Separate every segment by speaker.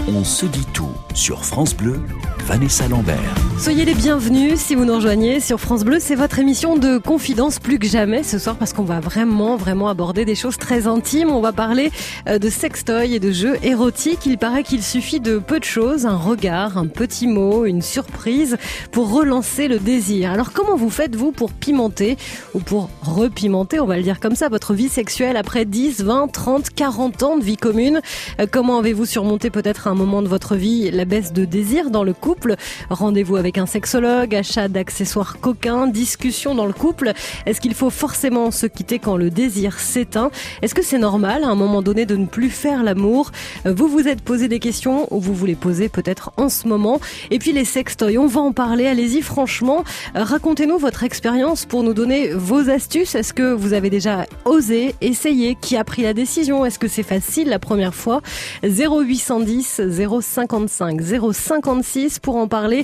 Speaker 1: On se dit tout sur France Bleu, Vanessa Lambert.
Speaker 2: Soyez les bienvenus si vous nous rejoignez sur France Bleu. C'est votre émission de confidence plus que jamais ce soir parce qu'on va vraiment aborder des choses très intimes. On va parler de sextoy et de jeux érotiques. Il paraît qu'il suffit de peu de choses, un regard, un petit mot, une surprise pour relancer le désir. Alors comment vous faites-vous pour pimenter ou pour repimenter, on va le dire comme ça, votre vie sexuelle après 10, 20, 30, 40 ans de vie commune? Comment avez-vous surmonté peut-être à un moment de votre vie la baisse de désir dans le couple? Rendez-vous avec un sexologue, achat d'accessoires coquins, discussion dans le couple. Est-ce qu'il faut forcément se quitter quand le désir s'éteint? Est-ce que c'est normal à un moment donné de ne plus faire l'amour? Vous vous êtes posé des questions ou vous vous les posez peut-être en ce moment? Et puis les sextoys, on va en parler. Allez-y franchement, racontez-nous votre expérience pour nous donner vos astuces. Est-ce que vous avez déjà osé, essayé? Qui a pris la décision? Est-ce que c'est facile la première fois? 0810 055 056 pour en parler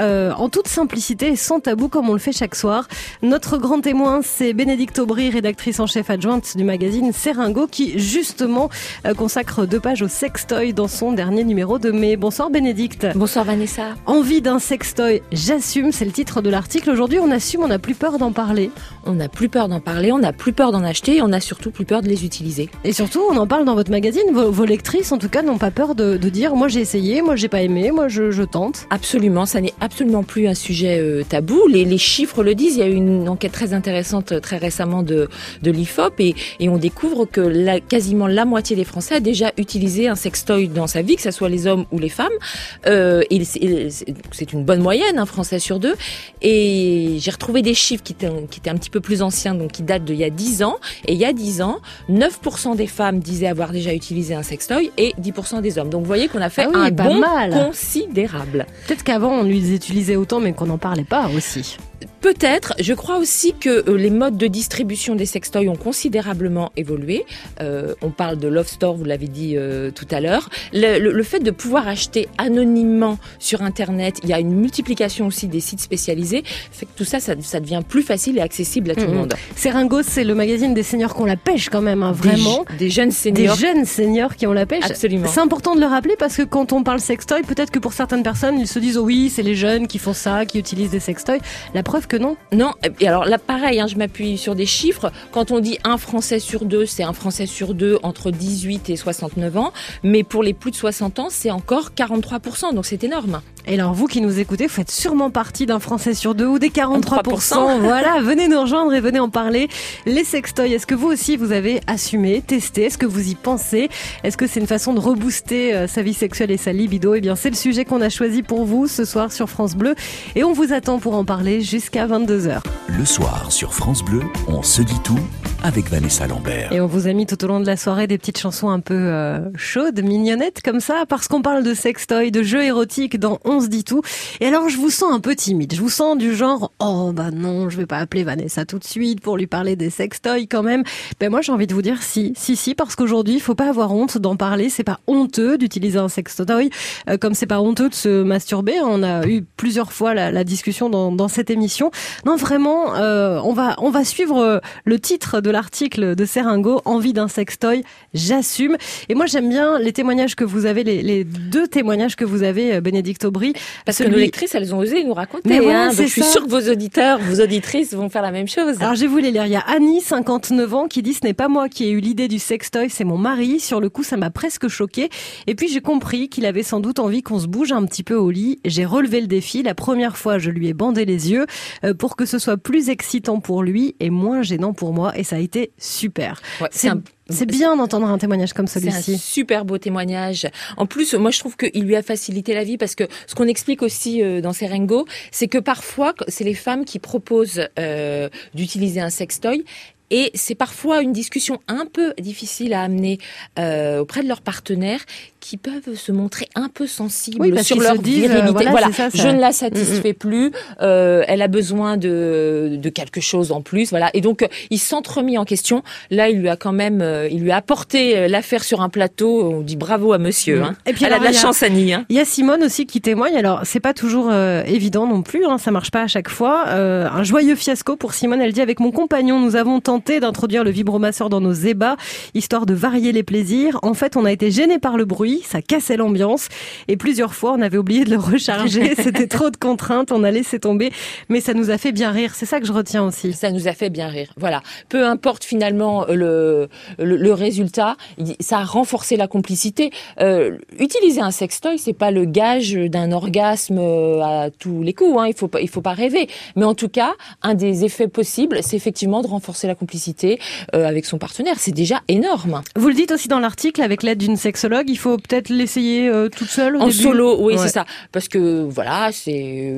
Speaker 2: en toute simplicité et sans tabou comme on le fait chaque soir. Notre grand témoin, c'est Bénédicte Aubry, rédactrice en chef adjointe du magazine Seringo, qui justement consacre 2 pages au sextoy dans son dernier numéro de mai. Bonsoir Bénédicte.
Speaker 3: Bonsoir Vanessa.
Speaker 2: Envie d'un sextoy, j'assume, c'est le titre de l'article. Aujourd'hui, on assume, on n'a plus peur d'en parler.
Speaker 3: On n'a plus peur d'en parler, on n'a plus peur d'en acheter et on n'a surtout plus peur de les utiliser.
Speaker 2: Et surtout, on en parle dans votre magazine. Vos lectrices, en tout cas, n'ont pas peur de dire « moi j'ai essayé, moi j'ai pas aimé, moi je tente ».
Speaker 3: Absolument, ça n'est absolument plus un sujet tabou. Les chiffres le disent. Il y a eu une enquête très intéressante très récemment de l'IFOP et on découvre que quasiment la moitié des Français a déjà utilisé un sextoy dans sa vie, que ce soit les hommes ou les femmes. Et c'est une bonne moyenne, un Français sur 2. Et j'ai retrouvé des chiffres qui étaient un petit peu plus anciens, donc qui datent d'il y a 10 ans. Et il y a 10 ans, 9% des femmes disaient avoir déjà utilisé un sextoy et 10% des hommes. Donc vous voyez qu'on a fait un bond considérable.
Speaker 2: Peut-être qu'avant on les utilisait autant mais qu'on n'en parlait pas aussi.
Speaker 3: Peut-être. Je crois aussi que les modes de distribution des sextoys ont considérablement évolué. On parle de Love Store, vous l'avez dit tout à l'heure. Le fait de pouvoir acheter anonymement sur Internet, il y a une multiplication aussi des sites spécialisés, fait que tout ça devient plus facile et accessible à tout le monde.
Speaker 2: Seringo, c'est le magazine des seniors qui ont la pêche quand même, hein, vraiment.
Speaker 3: Des jeunes seniors.
Speaker 2: Des jeunes seniors qui ont la pêche.
Speaker 3: Absolument.
Speaker 2: C'est important de le rappeler parce que quand on parle sextoy, peut-être que pour certaines personnes, ils se disent oh oui, c'est les jeunes qui font ça, qui utilisent des sextoys. La preuve que non.
Speaker 3: Non, et alors là pareil, je m'appuie sur des chiffres. Quand on dit un Français sur 2, c'est un Français sur 2 entre 18 et 69 ans. Mais pour les plus de 60 ans, c'est encore 43%, donc c'est énorme.
Speaker 2: Et alors vous qui nous écoutez, vous faites sûrement partie d'un Français sur 2 ou des 43%. Voilà, venez nous rejoindre et venez en parler. Les sextoys, est-ce que vous aussi vous avez assumé, testé? Est-ce que vous y pensez? Est-ce que c'est une façon de rebooster sa vie sexuelle et sa libido? Eh bien c'est le sujet qu'on a choisi pour vous ce soir sur France Bleu. Et on vous attend pour en parler jusqu'à 22h.
Speaker 1: Le soir sur France Bleu, on se dit tout avec Vanessa Lambert.
Speaker 2: Et on vous a mis tout au long de la soirée des petites chansons un peu chaudes, mignonnettes comme ça, parce qu'on parle de sextoy, de jeux érotiques dans On se dit tout. Et alors je vous sens un peu timide, je vous sens du genre oh bah non, je vais pas appeler Vanessa tout de suite pour lui parler des sextoys quand même. Ben moi j'ai envie de vous dire si, parce qu'aujourd'hui il faut pas avoir honte d'en parler, c'est pas honteux d'utiliser un sextoy, comme c'est pas honteux de se masturber. On a eu plusieurs fois la discussion dans cette émission. Non vraiment, on va suivre le titre de l'article de Seringo, envie d'un sextoy, j'assume. Et moi j'aime bien les témoignages que vous avez, les 2 témoignages que vous avez, Bénédicte Aubry.
Speaker 3: Parce que nos lectrices, elles ont osé nous raconter.
Speaker 2: Mais voilà,
Speaker 3: donc je suis sûre que vos auditeurs, vos auditrices vont faire la même chose.
Speaker 2: Alors je vais vous les lire. Il y a Annie, 59 ans, qui dit ce n'est pas moi qui ai eu l'idée du sextoy, c'est mon mari. Sur le coup, ça m'a presque choquée. Et puis j'ai compris qu'il avait sans doute envie qu'on se bouge un petit peu au lit. J'ai relevé le défi. La première fois, je lui ai bandé les yeux pour que ce soit plus excitant pour lui et moins gênant pour moi. Et ça a été super.
Speaker 3: Ouais,
Speaker 2: c'est bien d'entendre un témoignage comme celui-ci.
Speaker 3: C'est un super beau témoignage. En plus, moi, je trouve qu'il lui a facilité la vie parce que ce qu'on explique aussi dans Seringo, c'est que parfois, c'est les femmes qui proposent d'utiliser un sextoy. Et c'est parfois une discussion un peu difficile à amener auprès de leurs partenaires qui peuvent se montrer un peu sensibles sur leur virilité. Voilà, ça. Je ne la satisfais plus, elle a besoin de quelque chose en plus. Voilà, et donc il s'est remis en question. Là, il lui a apporté l'affaire sur un plateau. On dit bravo à monsieur. Hein.
Speaker 2: Et puis
Speaker 3: elle a de la chance, Annie. Hein.
Speaker 2: Il y a Simone aussi qui témoigne. Alors c'est pas toujours évident non plus. Ça marche pas à chaque fois. Un joyeux fiasco pour Simone. Elle dit avec mon compagnon, nous avons tenté tenté d'introduire le vibromasseur dans nos ébats, histoire de varier les plaisirs. En fait, on a été gênés par le bruit, ça cassait l'ambiance. Et plusieurs fois, on avait oublié de le recharger. C'était trop de contraintes, on a laissé tomber. Mais ça nous a fait bien rire. C'est ça que je retiens aussi.
Speaker 3: Ça nous a fait bien rire. Voilà. Peu importe finalement le résultat, ça a renforcé la complicité. Utiliser un sextoy, c'est pas le gage d'un orgasme à tous les coups. Hein. Il faut pas rêver. Mais en tout cas, un des effets possibles, c'est effectivement de renforcer la complicité avec son partenaire. C'est déjà énorme.
Speaker 2: Vous le dites aussi dans l'article, avec l'aide d'une sexologue, il faut peut-être l'essayer toute seule au
Speaker 3: en
Speaker 2: début.
Speaker 3: Solo, oui, c'est ça. Parce que voilà, c'est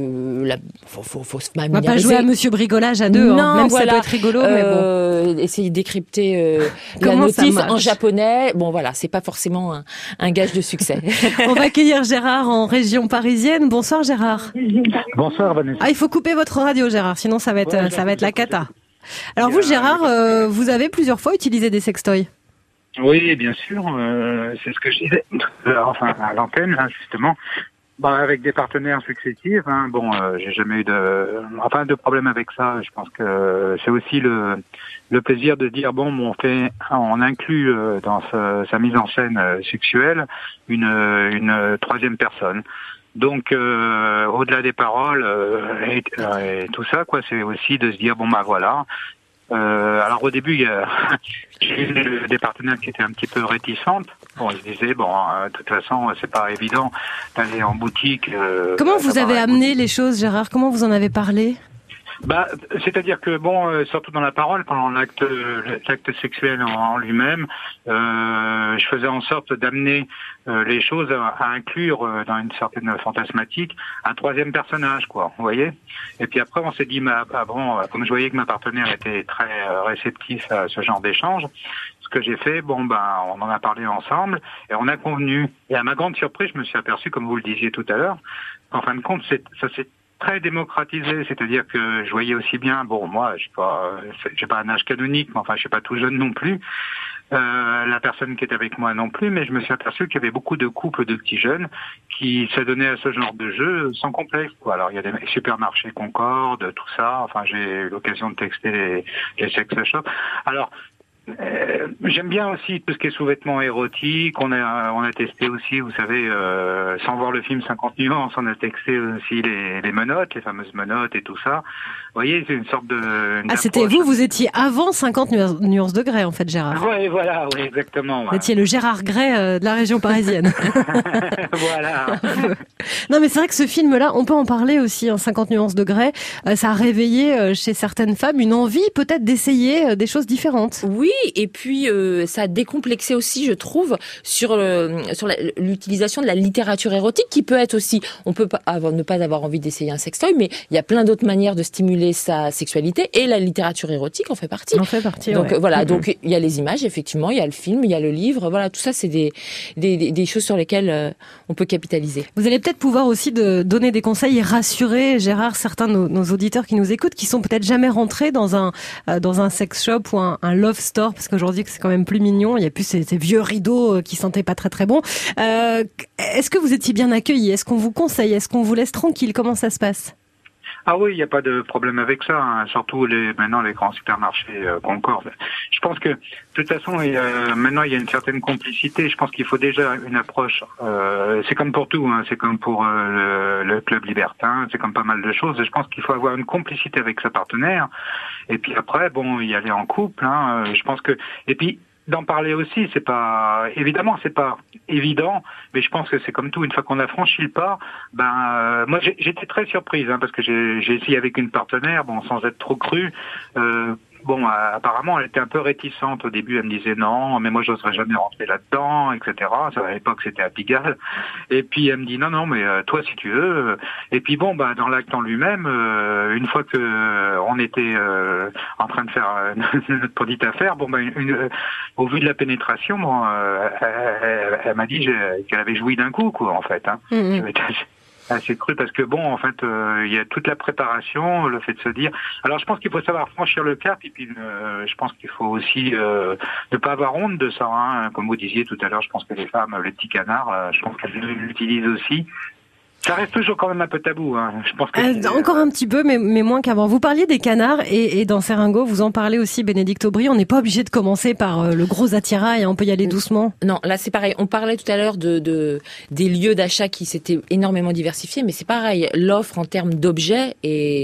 Speaker 3: faut se familiariser.
Speaker 2: On va pas jouer à Monsieur Brigolage à deux,
Speaker 3: non,
Speaker 2: hein. Même
Speaker 3: voilà.
Speaker 2: Ça peut être rigolo, mais bon.
Speaker 3: Essayer de décrypter la notice en japonais. Bon, voilà, c'est pas forcément un gage de succès.
Speaker 2: On va accueillir Gérard en région parisienne. Bonsoir Gérard.
Speaker 4: Bonsoir Vanessa.
Speaker 2: Ah, il faut couper votre radio Gérard, sinon ça va être la cata. Alors vous Gérard, vous avez plusieurs fois utilisé des sextoys?
Speaker 4: Oui, bien sûr, c'est ce que je disais, enfin à l'antenne, hein, justement. Avec des partenaires successifs, hein, j'ai jamais eu de problème avec ça. Je pense que c'est aussi le plaisir de dire on inclut dans sa mise en scène sexuelle une troisième personne. Donc au-delà des paroles et tout ça, quoi, c'est aussi de se dire voilà. Alors au début, j'ai eu des partenaires qui étaient un petit peu réticentes. Ils disaient de toute façon, c'est pas évident d'aller en boutique.
Speaker 2: Comment vous avez amené les choses, Gérard? Comment vous en avez parlé?
Speaker 4: C'est-à-dire que surtout dans la parole, pendant l'acte sexuel en lui-même, je faisais en sorte d'amener les choses à inclure dans une certaine fantasmatique un troisième personnage, quoi. Vous voyez. Et puis après, on s'est dit, comme je voyais que ma partenaire était très réceptif à ce genre d'échange, ce que j'ai fait, on en a parlé ensemble et on a convenu. Et à ma grande surprise, je me suis aperçu, comme vous le disiez tout à l'heure, qu'en fin de compte, ça s'est très démocratisé, c'est-à-dire que je voyais aussi bien, moi, j'ai pas un âge canonique, mais enfin, je suis pas tout jeune non plus, la personne qui est avec moi non plus, mais je me suis aperçu qu'il y avait beaucoup de couples de petits jeunes qui s'adonnaient à ce genre de jeu sans complexe, quoi. Alors, il y a des supermarchés Concorde, tout ça, enfin, j'ai eu l'occasion de texter les sex shops. Alors, j'aime bien aussi tout ce qui est sous-vêtements érotiques. On a testé aussi, vous savez, sans voir le film 50 nuances, on a testé aussi les menottes, les fameuses menottes et tout ça. Vous voyez, c'est une sorte de...
Speaker 2: c'était vous étiez avant 50 nuances de Grey, en fait, Gérard.
Speaker 4: Oui, voilà, oui, exactement.
Speaker 2: Vous étiez le Gérard Grey de la région parisienne.
Speaker 4: Voilà.
Speaker 2: Non, mais c'est vrai que ce film-là, on peut en parler aussi, 50 nuances de Grey. Ça a réveillé chez certaines femmes une envie peut-être d'essayer des choses différentes.
Speaker 3: Oui, et puis ça a décomplexé aussi, je trouve, sur l'utilisation de la littérature érotique, qui peut être aussi, on peut ne pas avoir envie d'essayer un sextoy, mais il y a plein d'autres manières de stimuler sa sexualité, et la littérature érotique en fait partie.
Speaker 2: En fait partie,
Speaker 3: donc
Speaker 2: ouais.
Speaker 3: Voilà, donc il y a les images, effectivement, il y a le film, il y a le livre, voilà, tout ça c'est des choses sur lesquelles on peut capitaliser.
Speaker 2: Vous allez peut-être pouvoir aussi donner des conseils et rassurer, Gérard, certains de nos auditeurs qui nous écoutent, qui sont peut-être jamais rentrés dans un sex shop ou un love store, parce qu'aujourd'hui c'est quand même plus mignon, il y a plus ces vieux rideaux qui sentaient pas très très bon. Est-ce que vous étiez bien accueillis? Est-ce qu'on vous conseille? Est-ce qu'on vous laisse tranquille? Comment ça se passe?
Speaker 4: Ah oui, il n'y a pas de problème avec ça, hein. Surtout maintenant les grands supermarchés Concorde. Je pense que de toute façon, maintenant il y a une certaine complicité. Je pense qu'il faut déjà une approche. C'est comme pour tout, hein. C'est comme pour le club libertin, c'est comme pas mal de choses. Et je pense qu'il faut avoir une complicité avec sa partenaire. Et puis après, y aller en couple. Hein. Je pense que et puis d'en parler aussi, c'est pas évident, mais je pense que c'est comme tout, une fois qu'on a franchi le pas, moi j'étais très surprise, hein, parce que j'ai essayé avec une partenaire, sans être trop cru. Apparemment, elle était un peu réticente au début. Elle me disait non, mais moi, j'oserais jamais rentrer là-dedans, etc. Ça, à l'époque, c'était à Pigalle. Et puis, elle me dit non, mais toi, si tu veux. Et puis, dans l'acte en lui-même, une fois que on était en train de faire notre petite affaire, au vu de la pénétration, elle m'a dit qu'elle avait joui d'un coup, quoi, en fait. Hein. assez cru parce que bon, en fait, il y a toute la préparation, le fait de se dire. Alors, je pense qu'il faut savoir franchir le cap et puis je pense qu'il faut aussi ne pas avoir honte de ça. Hein. Comme vous disiez tout à l'heure, je pense que les femmes, les petits canards, je pense qu'elles l'utilisent aussi. Ça reste toujours quand même un peu tabou. Hein. Je pense que
Speaker 2: encore un petit peu, mais moins qu'avant. Vous parliez des canards et dans Seringo, vous en parlez aussi, Bénédicte Aubry. On n'est pas obligé de commencer par le gros attirail. On peut y aller doucement.
Speaker 3: Non, là c'est pareil. On parlait tout à l'heure des lieux d'achat qui s'étaient énormément diversifiés, mais c'est pareil. L'offre en termes d'objets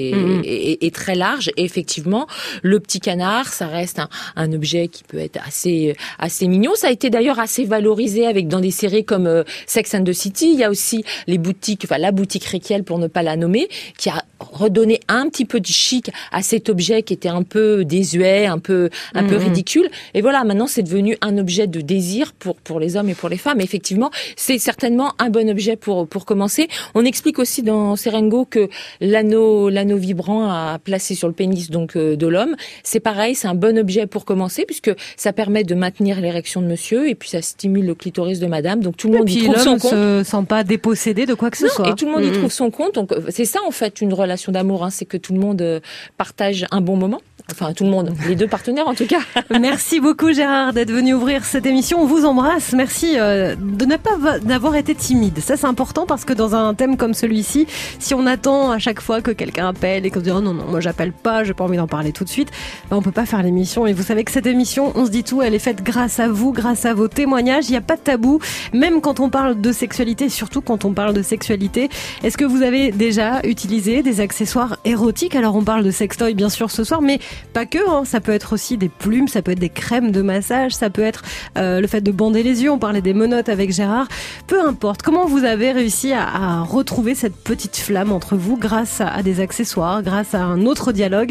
Speaker 3: est très large. Et effectivement, le petit canard, ça reste un objet qui peut être assez mignon. Ça a été d'ailleurs assez valorisé dans des séries comme Sex and the City. Il y a aussi les boutiques, la boutique Requiel pour ne pas la nommer, qui a redonné un petit peu de chic à cet objet qui était un peu désuet, un peu ridicule. Et voilà, maintenant c'est devenu un objet de désir pour les hommes et pour les femmes. Et effectivement, c'est certainement un bon objet pour commencer. On explique aussi dans Seringo que l'anneau vibrant à placer sur le pénis de l'homme, c'est pareil, c'est un bon objet pour commencer puisque ça permet de maintenir l'érection de monsieur et puis ça stimule le clitoris de madame. Donc tout le monde y trouve son compte.
Speaker 2: Ne se sent pas dépossédé de quoi que ce soit.
Speaker 3: Et tout le monde y trouve son compte. Donc c'est ça en fait une relation d'amour, c'est que tout le monde partage un bon moment. Enfin tout le monde, les deux partenaires en tout cas.
Speaker 2: Merci beaucoup Gérard d'être venu ouvrir cette émission. On vous embrasse. Merci de ne pas d'avoir été timide. Ça c'est important parce que dans un thème comme celui-ci, si on attend à chaque fois que quelqu'un appelle et qu'on dit oh non moi j'appelle pas, j'ai pas envie d'en parler tout de suite, on peut pas faire l'émission. Et vous savez que cette émission, on se dit tout, elle est faite grâce à vous, grâce à vos témoignages. Il n'y a pas de tabou, même quand on parle de sexualité, surtout quand on parle de sexualité. Est-ce que vous avez déjà utilisé des accessoires érotiques? Alors on parle de sextoy bien sûr ce soir, mais pas que, ça peut être aussi des plumes, ça peut être des crèmes de massage, ça peut être le fait de bander les yeux, on parlait des menottes avec Gérard. Peu importe, comment vous avez réussi à retrouver cette petite flamme entre vous grâce à des accessoires, grâce à un autre dialogue.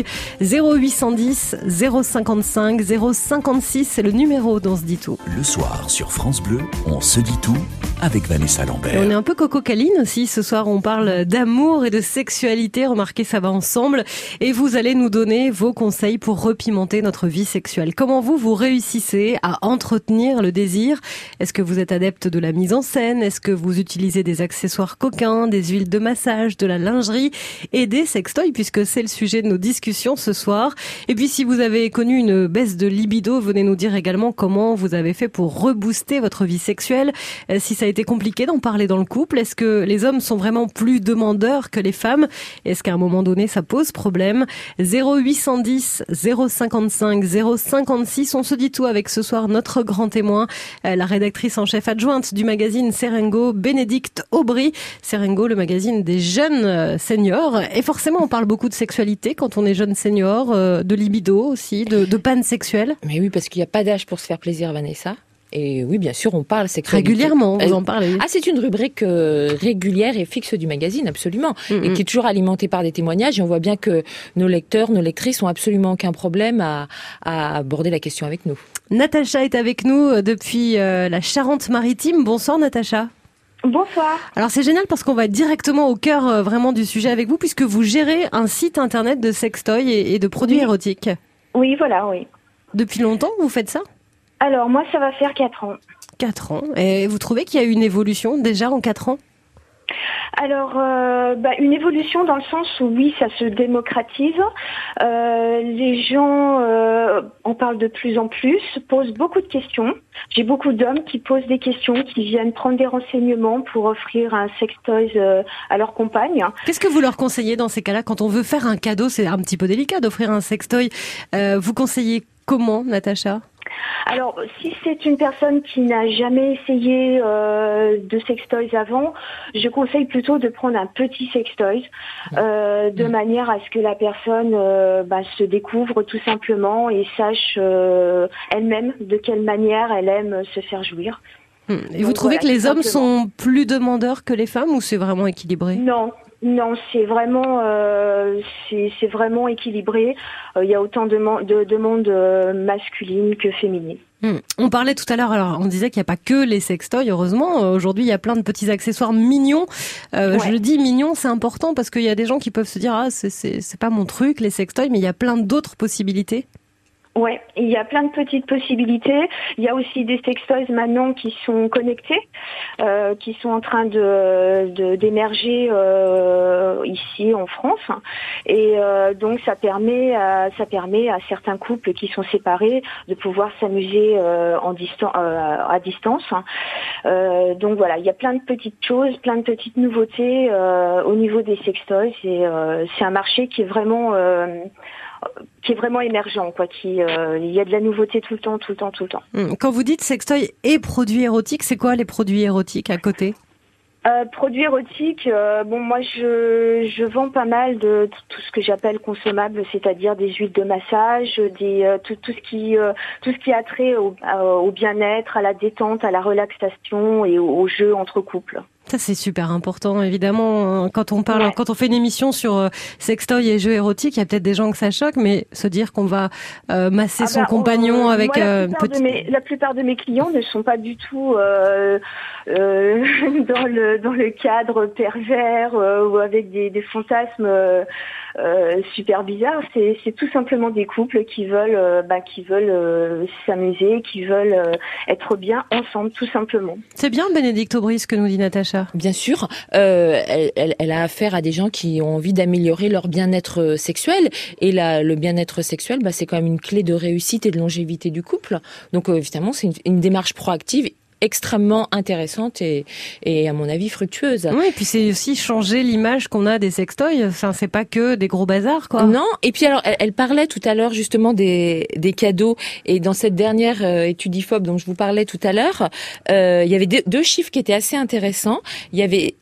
Speaker 2: 0810 055 056, c'est le numéro d'On se dit tout.
Speaker 1: Le soir sur France Bleu, on se dit tout avec Vanessa Lambert.
Speaker 2: Et on est un peu coco-câline aussi. Ce soir, on parle d'amour et de sexualité. Remarquez, ça va ensemble. Et vous allez nous donner vos conseils pour repimenter notre vie sexuelle. Comment vous réussissez à entretenir le désir? Est-ce que vous êtes adepte de la mise en scène? Est-ce que vous utilisez des accessoires coquins, des huiles de massage, de la lingerie et des sextoys, puisque c'est le sujet de nos discussions ce soir. Et puis, si vous avez connu une baisse de libido, venez nous dire également comment vous avez fait pour rebooster votre vie sexuelle. Si ça a été compliqué d'en parler dans le couple, est-ce que les hommes sont vraiment plus demandeurs que les femmes? Est-ce qu'à un moment donné, ça pose problème? 0810 055 056. On se dit tout avec ce soir notre grand témoin, la rédactrice en chef adjointe du magazine Seringo, Bénédicte Aubry. Seringo, le magazine des jeunes seniors. Et forcément, on parle beaucoup de sexualité quand on est jeune senior, de libido aussi, de panne sexuelle.
Speaker 3: Mais oui, parce qu'il n'y a pas d'âge pour se faire plaisir, Vanessa. Et oui, bien sûr, on parle sexualité.
Speaker 2: Régulièrement, vous en parlez.
Speaker 3: Ah, c'est une rubrique régulière et fixe du magazine, absolument. Et qui est toujours alimentée par des témoignages. Et on voit bien que nos lecteurs, nos lectrices ont absolument aucun problème à aborder la question avec nous.
Speaker 2: Natacha est avec nous depuis la Charente-Maritime. Bonsoir Natacha.
Speaker 5: Bonsoir.
Speaker 2: Alors c'est génial parce qu'on va être directement au cœur vraiment du sujet avec vous, puisque vous gérez un site internet de sextoys et de produits érotiques.
Speaker 5: Oui, voilà, oui.
Speaker 2: Depuis longtemps vous faites ça?
Speaker 5: Alors moi ça va faire 4 ans.
Speaker 2: 4 ans. Et vous trouvez qu'il y a eu une évolution déjà en 4 ans?
Speaker 5: Alors, une évolution dans le sens où oui, ça se démocratise. Les gens en parlent de plus en plus, posent beaucoup de questions. J'ai beaucoup d'hommes qui posent des questions, qui viennent prendre des renseignements pour offrir un sextoy à leur compagne.
Speaker 2: Qu'est-ce que vous leur conseillez dans ces cas-là? Quand on veut faire un cadeau, c'est un petit peu délicat d'offrir un sextoy. Vous conseillez comment, Natacha?
Speaker 5: Alors, si c'est une personne qui n'a jamais essayé de sextoys avant, je conseille plutôt de prendre un petit sextoy de manière à ce que la personne se découvre tout simplement et sache elle-même de quelle manière elle aime se faire jouir.
Speaker 2: Et vous trouvez que les hommes sont plus demandeurs que les femmes ou c'est vraiment équilibré?
Speaker 5: Non, c'est vraiment équilibré. Il y a autant de demandes masculines que féminines.
Speaker 2: On parlait tout à l'heure, alors on disait qu'il n'y a pas que les sextoys, heureusement. Aujourd'hui, il y a plein de petits accessoires mignons. Ouais. Je le dis mignon, c'est important parce qu'il y a des gens qui peuvent se dire c'est pas mon truc, les sextoys, mais il y a plein d'autres possibilités.
Speaker 5: Ouais, il y a plein de petites possibilités. Il y a aussi des sextoys maintenant qui sont connectés, qui sont en train d'émerger ici en France. Et donc ça permet à certains couples qui sont séparés de pouvoir s'amuser à distance. Donc voilà, il y a plein de petites choses, plein de petites nouveautés au niveau des sextoys. C'est un marché qui est vraiment émergent, quoi. Il y a de la nouveauté tout le temps.
Speaker 2: Quand vous dites sextoy et produits érotiques, c'est quoi les produits érotiques à côté?
Speaker 5: Produits érotiques, moi je vends pas mal de tout ce que j'appelle consommable, c'est-à-dire des huiles de massage, tout ce qui a trait au bien-être, à la détente, à la relaxation et au jeu entre couples.
Speaker 2: Ça, c'est super important, évidemment. Quand on fait une émission sur sextoy et jeux érotiques, il y a peut-être des gens que ça choque, mais se dire qu'on va masser son compagnon avec
Speaker 5: la plupart de mes clients ne sont pas du tout dans le cadre pervers ou avec des fantasmes super bizarres. C'est tout simplement des couples qui veulent s'amuser, qui veulent être bien ensemble, tout simplement.
Speaker 2: C'est bien, Bénédicte Aubry, ce que nous dit Natacha.
Speaker 3: Bien sûr, elle a affaire à des gens qui ont envie d'améliorer leur bien-être sexuel. Et le bien-être sexuel, c'est quand même une clé de réussite et de longévité du couple. Donc évidemment, c'est une démarche proactive extrêmement intéressante et à mon avis fructueuse.
Speaker 2: Oui, et puis c'est aussi changer l'image qu'on a des sextoys. Enfin, c'est pas que des gros bazars, quoi.
Speaker 3: Non. Et puis alors, elle parlait tout à l'heure justement des cadeaux. Et dans cette dernière étude IFOP dont je vous parlais tout à l'heure, il y avait deux chiffres qui étaient assez intéressants. Il y avait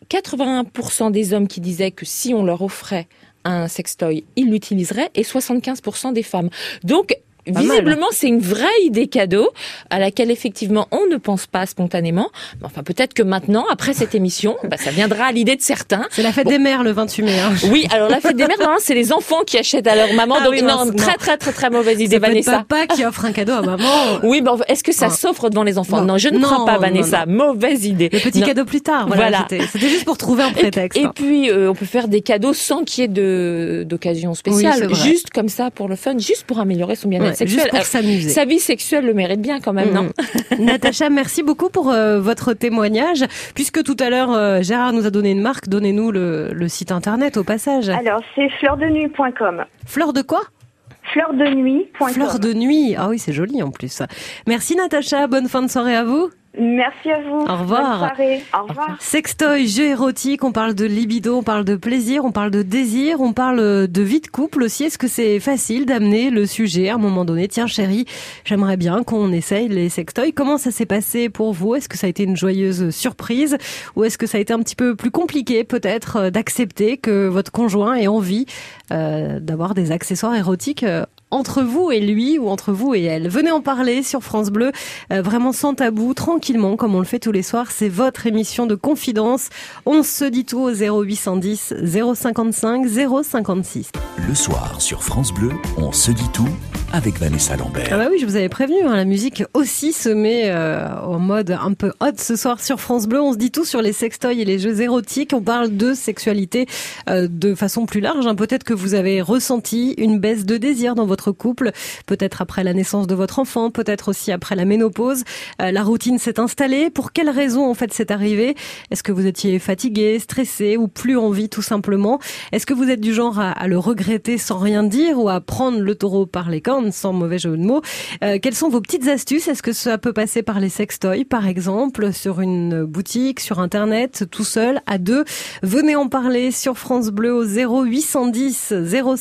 Speaker 3: 81% des hommes qui disaient que si on leur offrait un sextoy, ils l'utiliseraient, et 75% des femmes. Donc visiblement, c'est une vraie idée cadeau à laquelle effectivement on ne pense pas spontanément. Mais enfin, peut-être que maintenant, après cette émission, ça viendra à l'idée de certains.
Speaker 2: C'est la fête des mères le 28 mai. Hein.
Speaker 3: Oui, alors la fête des mères, non, c'est les enfants qui achètent à leur maman. Donc très mauvaise idée, Vanessa.
Speaker 2: C'est papa qui offre un cadeau à maman.
Speaker 3: Oui, est-ce que ça s'offre devant les enfants? Non, je ne crois pas, Vanessa. Non. Mauvaise idée.
Speaker 2: Le petit cadeau plus tard. Voilà. C'était juste pour trouver un prétexte.
Speaker 3: Et puis, on peut faire des cadeaux sans qu'il y ait d'occasion spéciale. Oui, juste comme ça pour le fun, juste pour améliorer son bien-être sexuel.
Speaker 2: Juste pour s'amuser.
Speaker 3: Sa vie sexuelle le mérite bien quand même, non?
Speaker 2: Natacha, merci beaucoup pour votre témoignage. Puisque tout à l'heure, Gérard nous a donné une marque, donnez-nous le site internet au passage.
Speaker 5: Alors, c'est fleurdenuit.com.
Speaker 2: Fleur de quoi?
Speaker 5: Fleurdenuit.com.
Speaker 2: Fleur de nuit. Ah oui, c'est joli en plus. Merci Natacha, bonne fin de soirée à vous.
Speaker 5: Merci à vous.
Speaker 2: Au revoir.
Speaker 5: Bonne soirée. Au revoir.
Speaker 2: Sextoy, jeux érotiques, on parle de libido, on parle de plaisir, on parle de désir, on parle de vie de couple aussi. Est-ce que c'est facile d'amener le sujet à un moment donné? Tiens chérie, j'aimerais bien qu'on essaye les sextoys. Comment ça s'est passé pour vous? Est-ce que ça a été une joyeuse surprise? Ou est-ce que ça a été un petit peu plus compliqué peut-être d'accepter que votre conjoint ait envie d'avoir des accessoires érotiques entre vous et lui ou entre vous et elle? Venez en parler sur France Bleu, vraiment sans tabou, tranquillement, comme on le fait tous les soirs. C'est votre émission de confidence. On se dit tout au 0810 055 056.
Speaker 1: Le soir sur France Bleu, on se dit tout avec Vanessa Lambert.
Speaker 2: Ah bah oui, je vous avais prévenu, la musique aussi se met en mode un peu hot ce soir sur France Bleu. On se dit tout sur les sextoys et les jeux érotiques. On parle de sexualité de façon plus large. Peut-être que vous avez ressenti une baisse de désir dans votre couple, peut-être après la naissance de votre enfant, peut-être aussi après la ménopause. La routine s'est installée. Pour quelles raisons en fait c'est arrivé? Est-ce que vous étiez fatigué, stressé ou plus envie tout simplement? Est-ce que vous êtes du genre à le regretter sans rien dire ou à prendre le taureau par les cornes, sans mauvais jeu de mots? Quelles sont vos petites astuces? Est-ce que ça peut passer par les sextoys par exemple, sur une boutique, sur internet, tout seul, à deux? Venez en parler sur France Bleu au 0810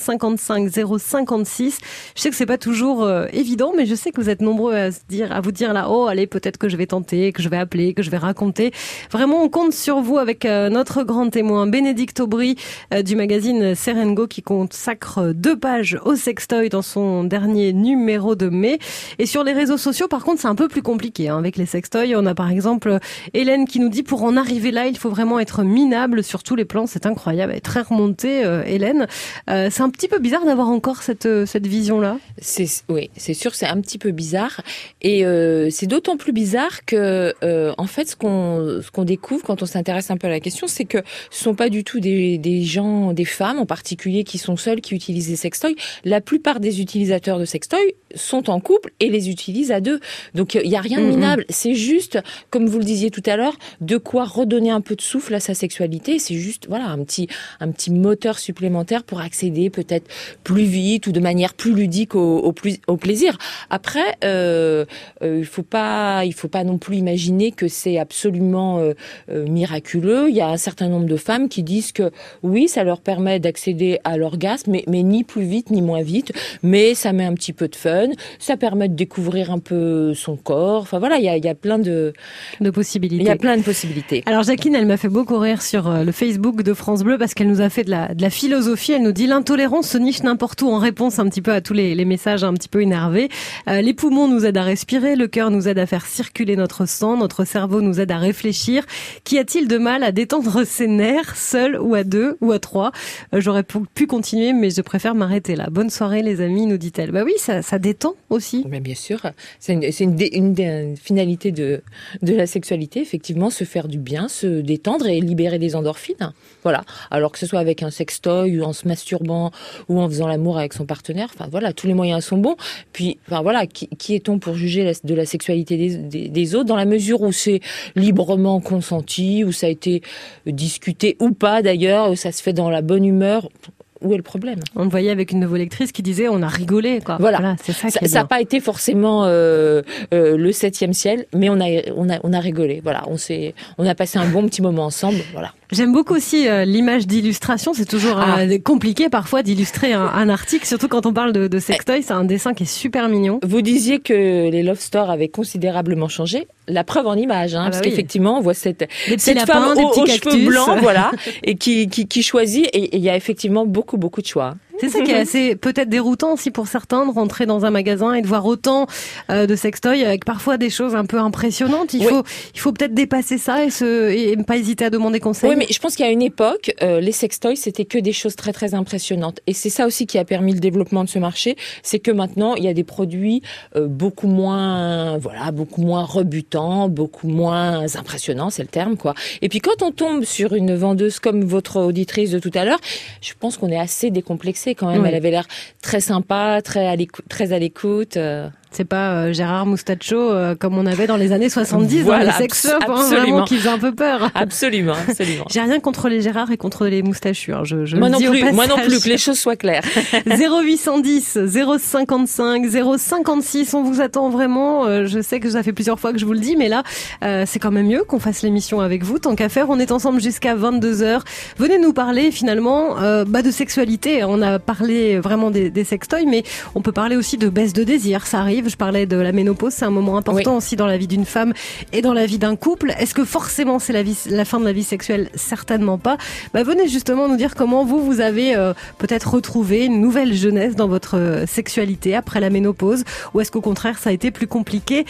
Speaker 2: 055 056. Je sais que c'est pas toujours évident, mais je sais que vous êtes nombreux à vous dire là, oh allez, peut-être que je vais tenter, que je vais appeler, que je vais raconter. Vraiment, on compte sur vous avec notre grand témoin Bénédicte Aubry du magazine Serengo qui consacre 2 pages au sextoy dans son dernier numéro de mai. Et sur les réseaux sociaux, par contre, c'est un peu plus compliqué avec les sextoys. On a par exemple Hélène qui nous dit pour en arriver là, il faut vraiment être minable sur tous les plans. C'est incroyable, elle est très remontée, Hélène. C'est un petit peu bizarre d'avoir encore cette vision-là.
Speaker 3: Oui, c'est sûr, c'est un petit peu bizarre. Et c'est d'autant plus bizarre que, en fait, ce qu'on découvre quand on s'intéresse un peu à la question, c'est que ce sont pas du tout des gens, des femmes en particulier, qui sont seules, qui utilisent des sextoys. La plupart des utilisateurs créateurs de sextoys sont en couple et les utilisent à deux. Donc il y a rien de minable. C'est juste, comme vous le disiez tout à l'heure, de quoi redonner un peu de souffle à sa sexualité. C'est juste, voilà, un petit moteur supplémentaire pour accéder peut-être plus vite ou de manière plus ludique au plaisir. Après, il faut pas non plus imaginer que c'est absolument miraculeux. Il y a un certain nombre de femmes qui disent que oui, ça leur permet d'accéder à l'orgasme, mais ni plus vite ni moins vite. Mais ça met un petit peu de fun, ça permet de découvrir un peu son corps. Enfin voilà, il y a plein de
Speaker 2: possibilités.
Speaker 3: Il y a plein de possibilités.
Speaker 2: Alors Jacqueline, elle m'a fait beaucoup rire sur le Facebook de France Bleu parce qu'elle nous a fait de la philosophie. Elle nous dit l'intolérance se niche n'importe où en réponse un petit peu à tous les messages un petit peu énervés. Les poumons nous aident à respirer, le cœur nous aide à faire circuler notre sang, notre cerveau nous aide à réfléchir. Qu'y a-t-il de mal à détendre ses nerfs, seul ou à deux ou à trois? J'aurais pu continuer, mais je préfère m'arrêter là. Bonne soirée les amis, nous dit-elle. Bah oui, ça détend aussi.
Speaker 3: Mais bien sûr, c'est une des finalités de la sexualité, effectivement, se faire du bien, se détendre et libérer des endorphines. Voilà. Alors que ce soit avec un sextoy ou en se masturbant ou en faisant l'amour avec son partenaire, enfin voilà, tous les moyens sont bons. Puis, enfin voilà, qui est-on pour juger de la sexualité des autres dans la mesure où c'est librement consenti, où ça a été discuté ou pas d'ailleurs, où ça se fait dans la bonne humeur? Où est le problème? On
Speaker 2: le voyait avec une nouvelle lectrice qui disait on a rigolé, quoi.
Speaker 3: Voilà,
Speaker 2: c'est ça.
Speaker 3: Ça n'a pas été forcément le 7e ciel, mais on a rigolé. Voilà, on a passé un bon petit moment ensemble. Voilà.
Speaker 2: J'aime beaucoup aussi l'image d'illustration. C'est toujours compliqué parfois d'illustrer un article, surtout quand on parle de sextoy. C'est un dessin qui est super mignon.
Speaker 3: Vous disiez que les Love Stores avaient considérablement changé. La preuve en image, parce qu'effectivement, on voit cette femme aux cheveux blancs, voilà, et qui choisit. Et il y a effectivement beaucoup de choix.
Speaker 2: C'est ça qui est assez peut-être déroutant aussi pour certains de rentrer dans un magasin et de voir autant de sextoys avec parfois des choses un peu impressionnantes. Il faut peut-être dépasser ça et pas hésiter à demander conseil.
Speaker 3: Oui, mais je pense qu'à une époque, les sextoys, c'était que des choses très très impressionnantes. Et c'est ça aussi qui a permis le développement de ce marché. C'est que maintenant, il y a des produits beaucoup moins rebutants, beaucoup moins impressionnants, c'est le terme, quoi. Et puis quand on tombe sur une vendeuse comme votre auditrice de tout à l'heure, je pense qu'on est assez décomplexé quand même. Oui. Elle avait l'air très sympa, très à l'écoute.
Speaker 2: C'est pas Gérard Moustacho comme on avait dans les années 70
Speaker 3: voilà,
Speaker 2: dans les sex shops, vraiment qui faisait un peu peur.
Speaker 3: Absolument.
Speaker 2: J'ai rien contre les Gérard et contre les moustachus.
Speaker 3: Moi non plus, que les choses soient claires.
Speaker 2: 0810 055 056, on vous attend vraiment. Je sais que ça fait plusieurs fois que je vous le dis, mais là, c'est quand même mieux qu'on fasse l'émission avec vous. Tant qu'à faire, on est ensemble jusqu'à 22h. Venez nous parler finalement de sexualité. On a parlé vraiment des sextoys, mais on peut parler aussi de baisse de désir. Ça arrive. Je parlais de la ménopause, c'est un moment important aussi dans la vie d'une femme et dans la vie d'un couple. Est-ce que forcément c'est la fin de la vie sexuelle? Certainement pas. Venez justement nous dire comment vous avez peut-être retrouvé une nouvelle jeunesse dans votre sexualité après la ménopause, ou est-ce qu'au contraire ça a été plus compliqué?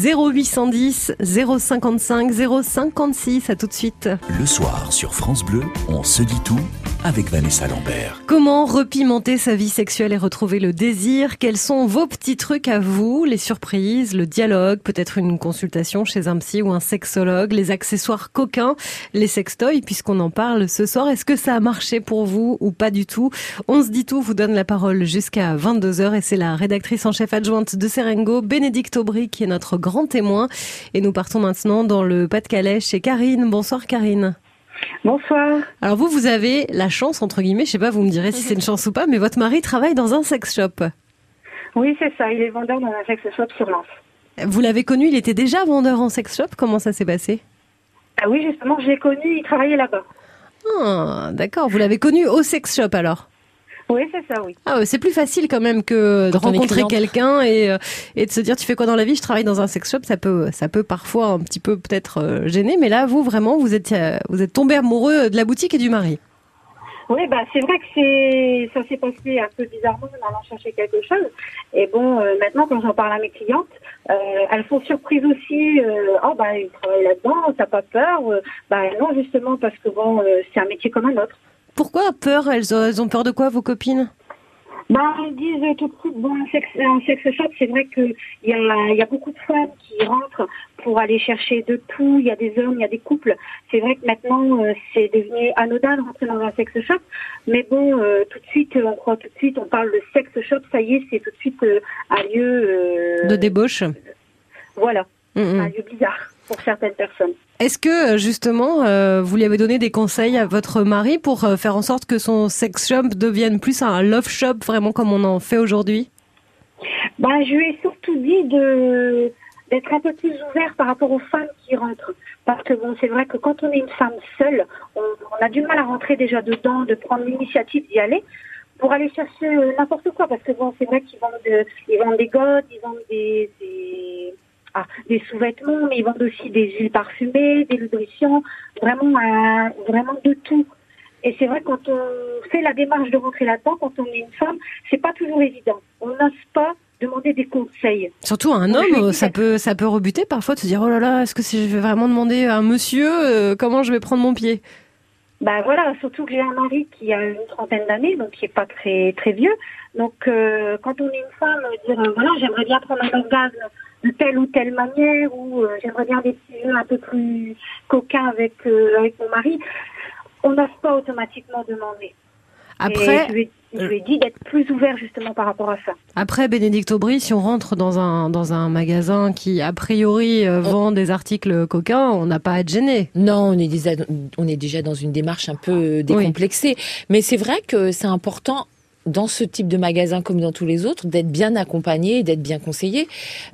Speaker 2: 0810 055 056, à tout de suite.
Speaker 1: Le soir sur France Bleu, on se dit tout avec Vanessa Lambert.
Speaker 2: Comment repimenter sa vie sexuelle et retrouver le désir? Quels sont vos petits trucs à vous? Les surprises, le dialogue, peut-être une consultation chez un psy ou un sexologue, les accessoires coquins, les sextoys, puisqu'on en parle ce soir. Est-ce que ça a marché pour vous ou pas du tout? On se dit tout vous donne la parole jusqu'à 22h et c'est la rédactrice en chef adjointe de Serengo, Bénédicte Aubry, qui est notre grand témoin. Et nous partons maintenant dans le Pas-de-Calais chez Karine. Bonsoir Karine.
Speaker 5: Bonsoir.
Speaker 2: Alors vous avez la chance, entre guillemets, je sais pas, vous me direz si c'est une chance ou pas, mais votre mari travaille dans un sex shop.
Speaker 5: Oui, c'est ça, il est vendeur dans un sex shop sur Lens.
Speaker 2: Vous l'avez connu, il était déjà vendeur en sex shop, comment ça s'est passé?
Speaker 5: Ah oui, justement, je l'ai connu, il travaillait là-bas.
Speaker 2: Ah, d'accord, vous l'avez connu au sex shop alors?
Speaker 5: Oui, c'est ça, oui.
Speaker 2: Ah, c'est plus facile quand même que de rencontrer quelqu'un et de se dire tu fais quoi dans la vie? Je travaille dans un sex shop, ça peut parfois un petit peu peut-être gêner, mais là vous vraiment vous êtes tombé amoureux de la boutique et du mari.
Speaker 5: Oui, c'est vrai que ça s'est passé un peu bizarrement en allant chercher quelque chose. Et bon, maintenant quand j'en parle à mes clientes, elles sont surprises aussi. Il travaille là-dedans, t'as pas peur? Non, justement parce que c'est un métier comme un autre.
Speaker 2: Pourquoi peur? Elles ont peur de quoi, vos copines?
Speaker 6: Ils disent tout de suite, un sex shop, c'est vrai qu'il y a beaucoup de femmes qui rentrent pour aller chercher de tout. Il y a des hommes, il y a des couples. C'est vrai que maintenant, c'est devenu anodin de rentrer dans un sex shop. Mais tout de suite, on parle de sex shop, ça y est, c'est tout de suite un lieu...
Speaker 2: de débauche.
Speaker 6: Voilà, un lieu bizarre pour certaines personnes.
Speaker 2: Est-ce que, justement, vous lui avez donné des conseils à votre mari pour faire en sorte que son sex shop devienne plus un love shop, vraiment comme on en fait aujourd'hui?
Speaker 6: Je lui ai surtout dit d'être un peu plus ouvert par rapport aux femmes qui rentrent. Parce que c'est vrai que quand on est une femme seule, on a du mal à rentrer déjà dedans, de prendre l'initiative d'y aller, pour aller chercher n'importe quoi. Parce que c'est vrai qu'ils vendent des godes, ils vendent des sous-vêtements, mais ils vendent aussi des huiles parfumées, des lubrifiants, vraiment de tout. Et c'est vrai, quand on fait la démarche de rentrer là-dedans, quand on est une femme, c'est pas toujours évident. On n'ose pas demander des conseils.
Speaker 2: Surtout à un homme, ça peut rebuter parfois de se dire, oh là là, est-ce que je vais vraiment demander à un monsieur comment je vais prendre mon pied?
Speaker 6: Surtout que j'ai un mari qui a une 30aine d'années, donc qui est pas très très vieux. Donc quand on est une femme, j'aimerais bien prendre un orgasme de telle ou telle manière, ou j'aimerais bien des petits jeux un peu plus coquins avec mon mari, on n'ose pas automatiquement demander.
Speaker 2: Après,
Speaker 6: je lui ai dit d'être plus ouvert justement par rapport à ça.
Speaker 2: Après, Bénédicte Aubry, si on rentre dans un magasin qui, a priori, vend des articles coquins, on n'a pas à être gêné.
Speaker 3: Non, on est déjà dans une démarche un peu décomplexée. Oui. Mais c'est vrai que c'est important, dans ce type de magasin comme dans tous les autres, d'être bien accompagné, d'être bien conseillé.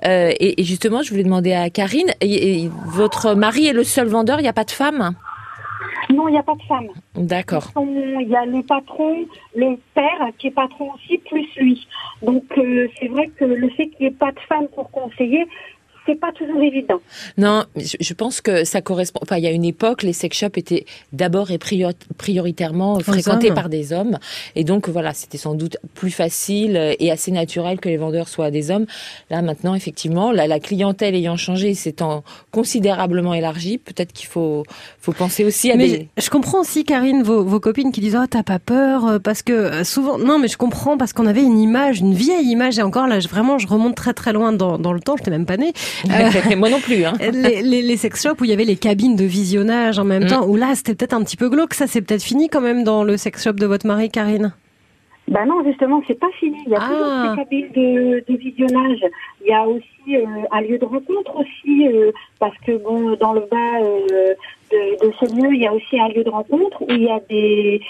Speaker 3: Et justement, je voulais demander à Karine, votre mari est le seul vendeur, il n'y a pas de femme ?
Speaker 6: Non, il n'y a pas de femme.
Speaker 3: D'accord.
Speaker 6: Il y a le patron, le père qui est patron aussi, plus lui. Donc c'est vrai que le fait qu'il n'y ait pas de femme pour conseiller, c'est pas toujours évident.
Speaker 3: Non, je pense que ça correspond. Enfin, il y a une époque, les sex shops étaient d'abord et prioritairement fréquentés par des hommes, et donc voilà, c'était sans doute plus facile et assez naturel que les vendeurs soient des hommes. Là, maintenant, effectivement, la clientèle ayant changé, s'étant considérablement élargie, peut-être qu'il faut penser aussi à
Speaker 2: Je comprends aussi, Karine, vos copines qui disent « Oh, t'as pas peur ?» parce que souvent... Non, mais je comprends, parce qu'on avait une vieille image, et encore là, je remonte très très loin dans le temps, je n'étais même pas née.
Speaker 3: Moi non plus. Hein.
Speaker 2: Les sex shops où il y avait les cabines de visionnage en même temps, où là c'était peut-être un petit peu glauque. Ça, c'est peut-être fini quand même dans le sex shop de votre mari, Karine?
Speaker 6: Non, justement, c'est pas fini. Il y a toujours ces cabines de visionnage. Il y a aussi un lieu de rencontre aussi, parce que dans le bas de ce lieu, il y a aussi un lieu de rencontre où il y a des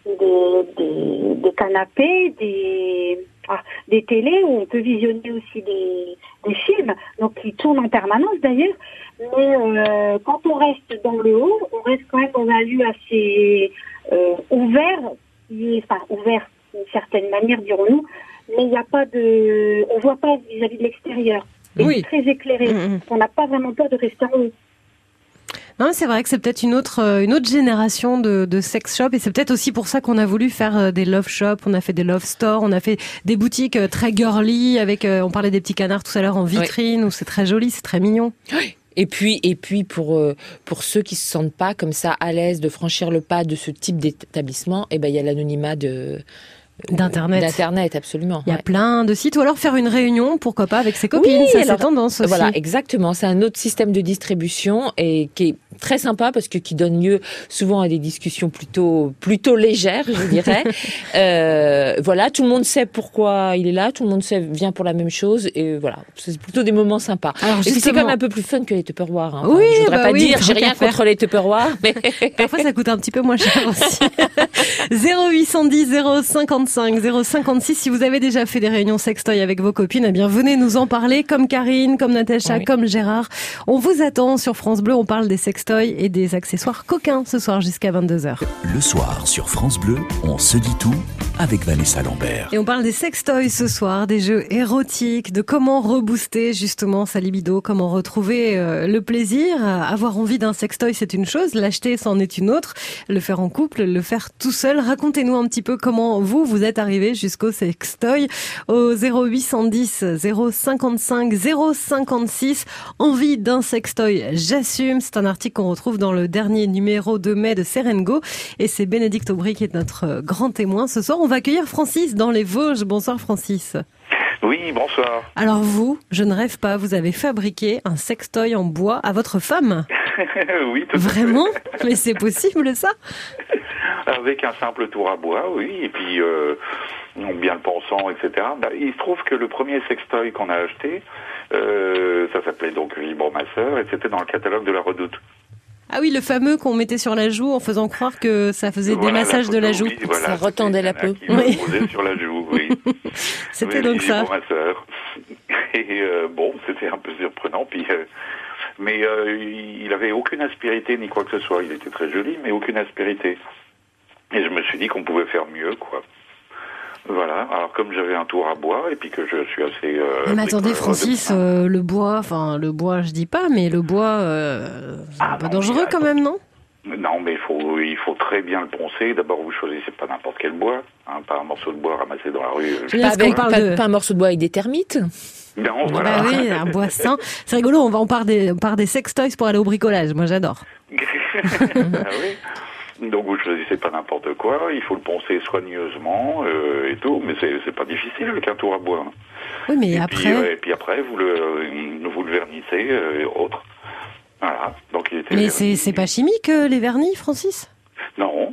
Speaker 6: canapés, des télés où on peut visionner aussi des films, donc qui tournent en permanence d'ailleurs. Mais quand on reste dans le haut, on reste quand même dans un lieu assez ouvert d'une certaine manière, dirons-nous, mais il n'y a pas on voit pas vis-à-vis de l'extérieur. Et c'est très éclairé. On n'a pas vraiment peur de rester en haut.
Speaker 2: Non, c'est vrai que c'est peut-être une autre génération de sex shop, et c'est peut-être aussi pour ça qu'on a voulu faire des love shops, on a fait des love stores, on a fait des boutiques très girly avec, on parlait des petits canards tout à l'heure en vitrine, où c'est très joli, c'est très mignon.
Speaker 3: Oui. Et puis pour ceux qui se sentent pas comme ça à l'aise de franchir le pas de ce type d'établissement, il y a l'anonymat D'internet, absolument.
Speaker 2: Il y a plein de sites, ou alors faire une réunion, pourquoi pas, avec ses copines, c'est tendance aussi.
Speaker 3: Voilà, exactement. C'est un autre système de distribution et qui est très sympa parce que qui donne lieu souvent à des discussions plutôt légères, je dirais. Voilà, tout le monde sait pourquoi il est là, tout le monde vient pour la même chose, et voilà, c'est plutôt des moments sympas. Alors, et c'est quand même un peu plus fun que les Tupperware. Hein. Enfin, je voudrais pas dire, j'ai rien contre les Tupperware, mais
Speaker 2: parfois ça coûte un petit peu moins cher aussi. 0810 055 056. Si vous avez déjà fait des réunions sextoy avec vos copines, venez nous en parler, comme Karine, comme Natacha, comme Gérard. On vous attend sur France Bleu. On parle des sextoys et des accessoires coquins ce soir jusqu'à 22h.
Speaker 1: Le soir sur France Bleu, on se dit tout avec Vanessa Lambert.
Speaker 2: Et on parle des sextoys ce soir, des jeux érotiques, de comment rebooster justement sa libido, comment retrouver le plaisir. Avoir envie d'un sextoy, c'est une chose, l'acheter, c'en est une autre. Le faire en couple, le faire tout seul. Racontez-nous un petit peu comment vous êtes arrivé jusqu'au sextoy au 0810 055 056. Envie d'un sextoy, j'assume. C'est un article qu'on retrouve dans le dernier numéro de mai de Serengo. Et c'est Bénédicte Aubry qui est notre grand témoin. Ce soir, on va accueillir Francis dans les Vosges. Bonsoir Francis.
Speaker 7: Oui, bonsoir.
Speaker 2: Alors vous, je ne rêve pas, vous avez fabriqué un sextoy en bois à votre femme?
Speaker 7: Oui, tout à fait.
Speaker 2: Vraiment? Mais c'est possible ça?
Speaker 7: Avec un simple tour à bois, oui, et puis bien le pensant, etc. Il se trouve que le premier sextoy qu'on a acheté, ça s'appelait donc Vibromasseur, et c'était dans le catalogue de la Redoute.
Speaker 2: Ah oui, le fameux qu'on mettait sur la joue en faisant croire que ça faisait des massages de la joue.
Speaker 7: Oui, voilà,
Speaker 3: ça retendait la peau.
Speaker 7: Oui. Posait sur la joue, oui.
Speaker 2: C'était donc ça.
Speaker 7: Et bon, c'était un peu surprenant. Puis, mais il avait aucune aspérité ni quoi que ce soit. Il était très joli, mais aucune aspérité. Et je me suis dit qu'on pouvait faire mieux, quoi. Voilà. Alors comme j'avais un tour à bois et puis que je suis assez.
Speaker 2: Mais attendez, Francis, le bois, je dis pas, mais le bois, c'est un peu dangereux quand même, non?
Speaker 7: Non, mais il faut très bien le poncer. D'abord, vous choisissez pas n'importe quel bois, hein, pas un morceau de bois ramassé dans la rue.
Speaker 3: Pas un morceau de bois avec des termites.
Speaker 7: Non, voilà.
Speaker 2: Bah oui, un bois sain. C'est rigolo, on part des sextoys pour aller au bricolage. Moi, j'adore.
Speaker 7: Ah oui. Donc vous choisissez pas n'importe quoi, il faut le poncer soigneusement et tout, mais c'est pas difficile avec un tour à bois.
Speaker 2: Oui, mais
Speaker 7: et puis après vous le vernissez et autres. Voilà. Donc il était.
Speaker 2: Mais c'est pas chimique les vernis, Francis?
Speaker 7: Non.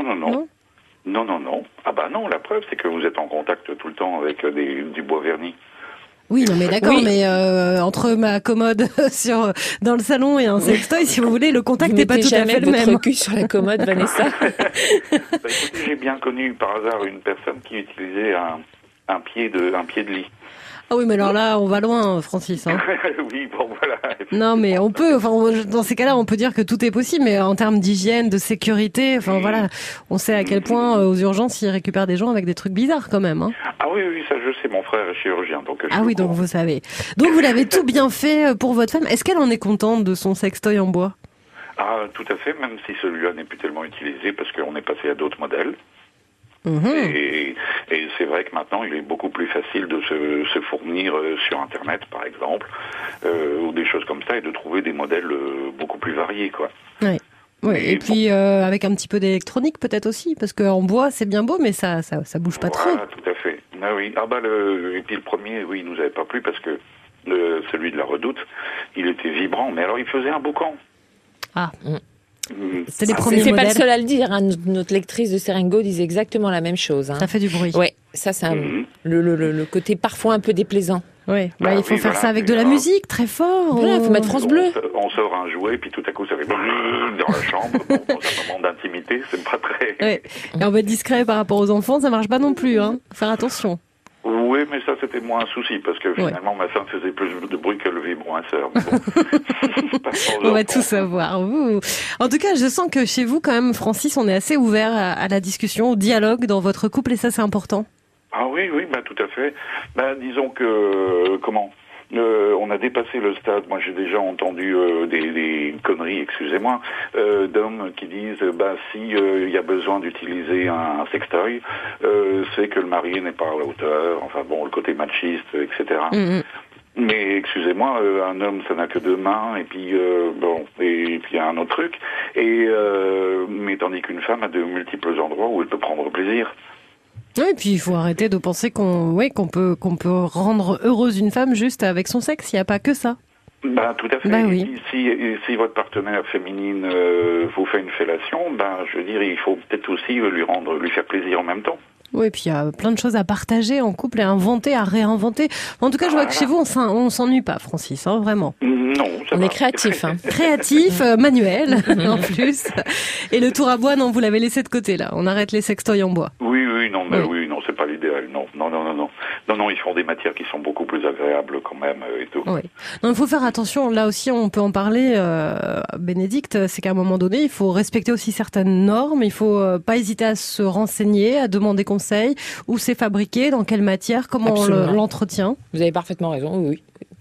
Speaker 7: Non. Ah bah non, la preuve c'est que vous êtes en contact tout le temps avec du bois verni.
Speaker 2: Oui, non mais d'accord, mais entre ma commode dans le salon et un sextoy, si vous voulez, le contact n'est pas tout à fait le même.
Speaker 3: Votre cul sur la commode, Vanessa.
Speaker 7: Écoutez, j'ai bien connu par hasard une personne qui utilisait un pied de lit.
Speaker 2: Ah oui, mais alors là, on va loin, Francis. Hein.
Speaker 7: Oui, bon, voilà.
Speaker 2: Non, mais on peut, dans ces cas-là, on peut dire que tout est possible, mais en termes d'hygiène, de sécurité, voilà, on sait à quel point, aux urgences, ils récupèrent des gens avec des trucs bizarres, quand même, hein.
Speaker 7: Ah oui, ça, je sais, mon frère est chirurgien, donc.
Speaker 2: Ah oui, donc vous savez. Donc vous l'avez tout bien fait pour votre femme. Est-ce qu'elle en est contente de son sextoy en bois?
Speaker 7: Ah, tout à fait, même si celui-là n'est plus tellement utilisé, parce qu'on est passé à d'autres modèles. Et c'est vrai que maintenant il est beaucoup plus facile de se fournir sur Internet par exemple ou des choses comme ça et de trouver des modèles beaucoup plus variés quoi.
Speaker 2: Oui. Et puis avec un petit peu d'électronique peut-être aussi parce qu'en bois c'est bien beau mais ça bouge pas trop.
Speaker 7: Voilà, tout à fait. Ah oui. Et puis le premier il nous avait pas plu parce que celui de la Redoute il était vibrant mais alors il faisait un boucan.
Speaker 2: Ah. C'est les premiers modèles.
Speaker 3: C'est pas le seul à le dire. Hein. Notre lectrice de Serengo disait exactement la même chose. Hein.
Speaker 2: Ça fait du bruit.
Speaker 3: Ouais, ça c'est le côté parfois un peu déplaisant.
Speaker 2: Oui, il faut faire ça avec de la musique très fort.
Speaker 3: Voilà, il faut mettre France Bleu.
Speaker 7: On sort un jouet puis tout à coup ça fait dans la chambre. Bon, dans un moment d'intimité, c'est pas très.
Speaker 2: Ouais. Et on va être discret par rapport aux enfants, ça marche pas non plus. Hein. Faut faire attention.
Speaker 7: Oui, mais ça c'était moins un souci parce que finalement ma femme faisait plus de bruit que le vibromasseur. Bon.
Speaker 2: On va tout savoir. En tout cas, je sens que chez vous, quand même, Francis, on est assez ouvert à la discussion, au dialogue dans votre couple et ça c'est important.
Speaker 7: Ah oui, tout à fait. Disons que on a dépassé le stade. Moi, j'ai déjà entendu des conneries, excusez-moi, d'hommes qui disent si il y a besoin d'utiliser un sextoy, c'est que le mari n'est pas à la hauteur. Enfin bon, le côté machiste, etc. Mais excusez-moi, un homme ça n'a que deux mains et puis et puis il y a un autre truc. Mais tandis qu'une femme a de multiples endroits où elle peut prendre plaisir.
Speaker 2: Oui, et puis il faut arrêter de penser qu'on peut rendre heureuse une femme juste avec son sexe. Il n'y a pas que ça.
Speaker 7: Tout à fait.
Speaker 2: Oui.
Speaker 7: Si votre partenaire féminine vous fait une fellation, je veux dire, il faut peut-être aussi lui faire plaisir en même temps.
Speaker 2: Oui, et puis il y a plein de choses à partager en couple, à inventer, à réinventer. En tout cas, je vois que chez vous, on s'ennuie pas, Francis, hein, vraiment.
Speaker 7: Non, ça va.
Speaker 3: On est créatif. Hein.
Speaker 2: Créatif, manuel, en plus. Et le tour à bois, non, vous l'avez laissé de côté, là. On arrête les sextoys en bois.
Speaker 7: Oui, c'est pas l'idéal, non, ils font des matières qui sont beaucoup plus agréables quand même et tout.
Speaker 2: Oui. Non, il faut faire attention, là aussi on peut en parler, Bénédicte, c'est qu'à un moment donné, il faut respecter aussi certaines normes, il faut pas hésiter à se renseigner, à demander conseil, où c'est fabriqué, dans quelle matière, comment on l'entretient.
Speaker 3: Vous avez parfaitement raison, oui.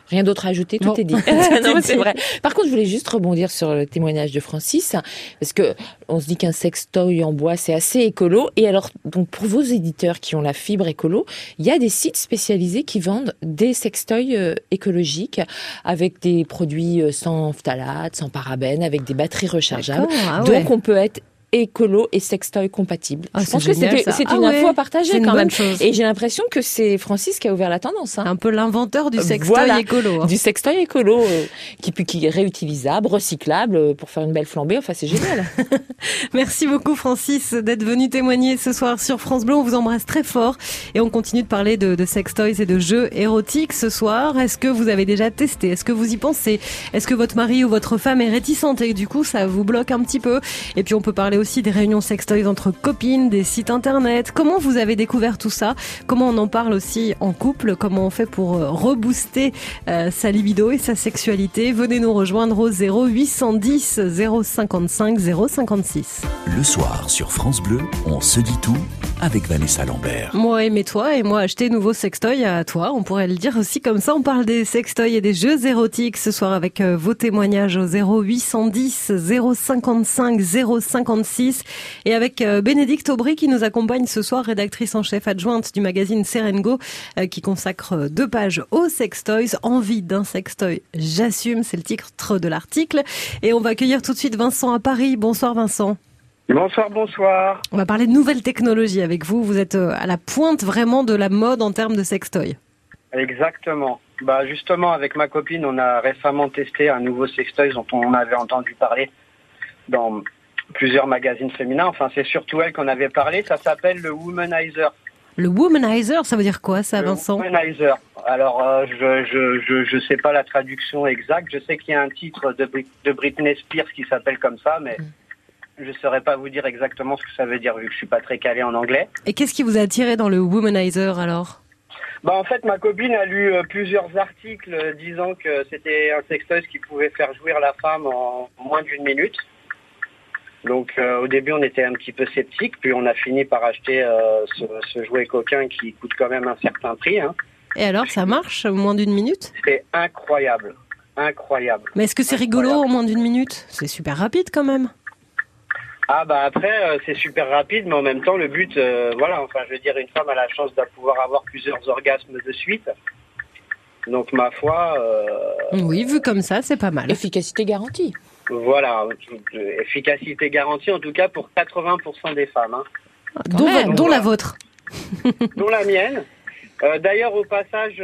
Speaker 3: Rien d'autre à ajouter, tout est dit. Non, c'est vrai. Par contre, je voulais juste rebondir sur le témoignage de Francis, parce que on se dit qu'un sextoy en bois, c'est assez écolo. Et alors, donc, pour vos éditeurs qui ont la fibre écolo, il y a des sites spécialisés qui vendent des sextoys écologiques avec des produits sans phtalates, sans parabènes, avec des batteries rechargeables.
Speaker 2: Ah ouais.
Speaker 3: Donc, on peut être écolo et sextoy compatible.
Speaker 2: Ah,
Speaker 3: je pense
Speaker 2: c'est
Speaker 3: que
Speaker 2: génial,
Speaker 3: c'est
Speaker 2: ça.
Speaker 3: une info à partager quand même.
Speaker 2: Chose.
Speaker 3: Et j'ai l'impression que c'est Francis qui a ouvert la tendance.
Speaker 2: Un peu l'inventeur du sextoy écolo.
Speaker 3: Du sextoy écolo qui est réutilisable, recyclable pour faire une belle flambée. Enfin, c'est génial.
Speaker 2: Merci beaucoup Francis d'être venu témoigner ce soir sur France Bleu. On vous embrasse très fort et on continue de parler de sextoys et de jeux érotiques ce soir. Est-ce que vous avez déjà testé? Est-ce que vous y pensez? Est-ce que votre mari ou votre femme est réticente et du coup ça vous bloque un petit peu? Et puis on peut parler aussi des réunions sextoys entre copines, des sites internet. Comment vous avez découvert tout ça? Comment on en parle aussi en couple? Comment on fait pour rebooster sa libido et sa sexualité? Venez nous rejoindre au 0810 055 056.
Speaker 1: Le soir sur France Bleu, on se dit tout avec Vanessa Lambert.
Speaker 2: Moi aimer toi et moi acheter nouveau sextoy à toi. On pourrait le dire aussi comme ça. On parle des sextoys et des jeux érotiques ce soir avec vos témoignages au 0810 055 056 et avec Bénédicte Aubry qui nous accompagne ce soir, rédactrice en chef adjointe du magazine Serengo qui consacre 2 pages aux sextoys. Envie d'un sextoy, j'assume, c'est le titre de l'article. Et on va accueillir tout de suite Vincent à Paris. Bonsoir Vincent.
Speaker 8: Bonsoir, bonsoir.
Speaker 2: On va parler de nouvelles technologies avec vous. Vous êtes à la pointe vraiment de la mode en termes de sextoy.
Speaker 8: Exactement. Justement, avec ma copine, on a récemment testé un nouveau sextoy dont on avait entendu parler dans plusieurs magazines féminins. Enfin, c'est surtout elle qu'on avait parlé. Ça s'appelle le Womanizer.
Speaker 2: Le Womanizer, ça veut dire quoi ça, Vincent?
Speaker 8: Le Womanizer. Alors, je sais pas la traduction exacte. Je sais qu'il y a un titre de Britney Spears qui s'appelle comme ça, mais je saurais pas vous dire exactement ce que ça veut dire vu que je suis pas très calé en anglais.
Speaker 2: Et qu'est-ce qui vous a attiré dans le Womanizer alors?
Speaker 8: En fait, ma copine a lu plusieurs articles disant que c'était un sextoy qui pouvait faire jouir la femme en moins d'1 minute. Donc au début, on était un petit peu sceptiques, puis on a fini par acheter ce jouet coquin qui coûte quand même un certain prix. Hein.
Speaker 2: Et alors, ça marche en moins d'1 minute?
Speaker 8: C'est incroyable, incroyable.
Speaker 2: Mais est-ce que c'est rigolo en moins d'1 minute? C'est super rapide quand même.
Speaker 8: Après, c'est super rapide, mais en même temps, le but, je veux dire, une femme a la chance de pouvoir avoir plusieurs orgasmes de suite. Donc, ma foi...
Speaker 2: Oui, vu comme ça, c'est pas mal.
Speaker 3: Efficacité garantie.
Speaker 8: Voilà, efficacité garantie, en tout cas, pour 80% des femmes. Hein.
Speaker 2: Dont la vôtre.
Speaker 8: Dont la mienne. D'ailleurs, au passage,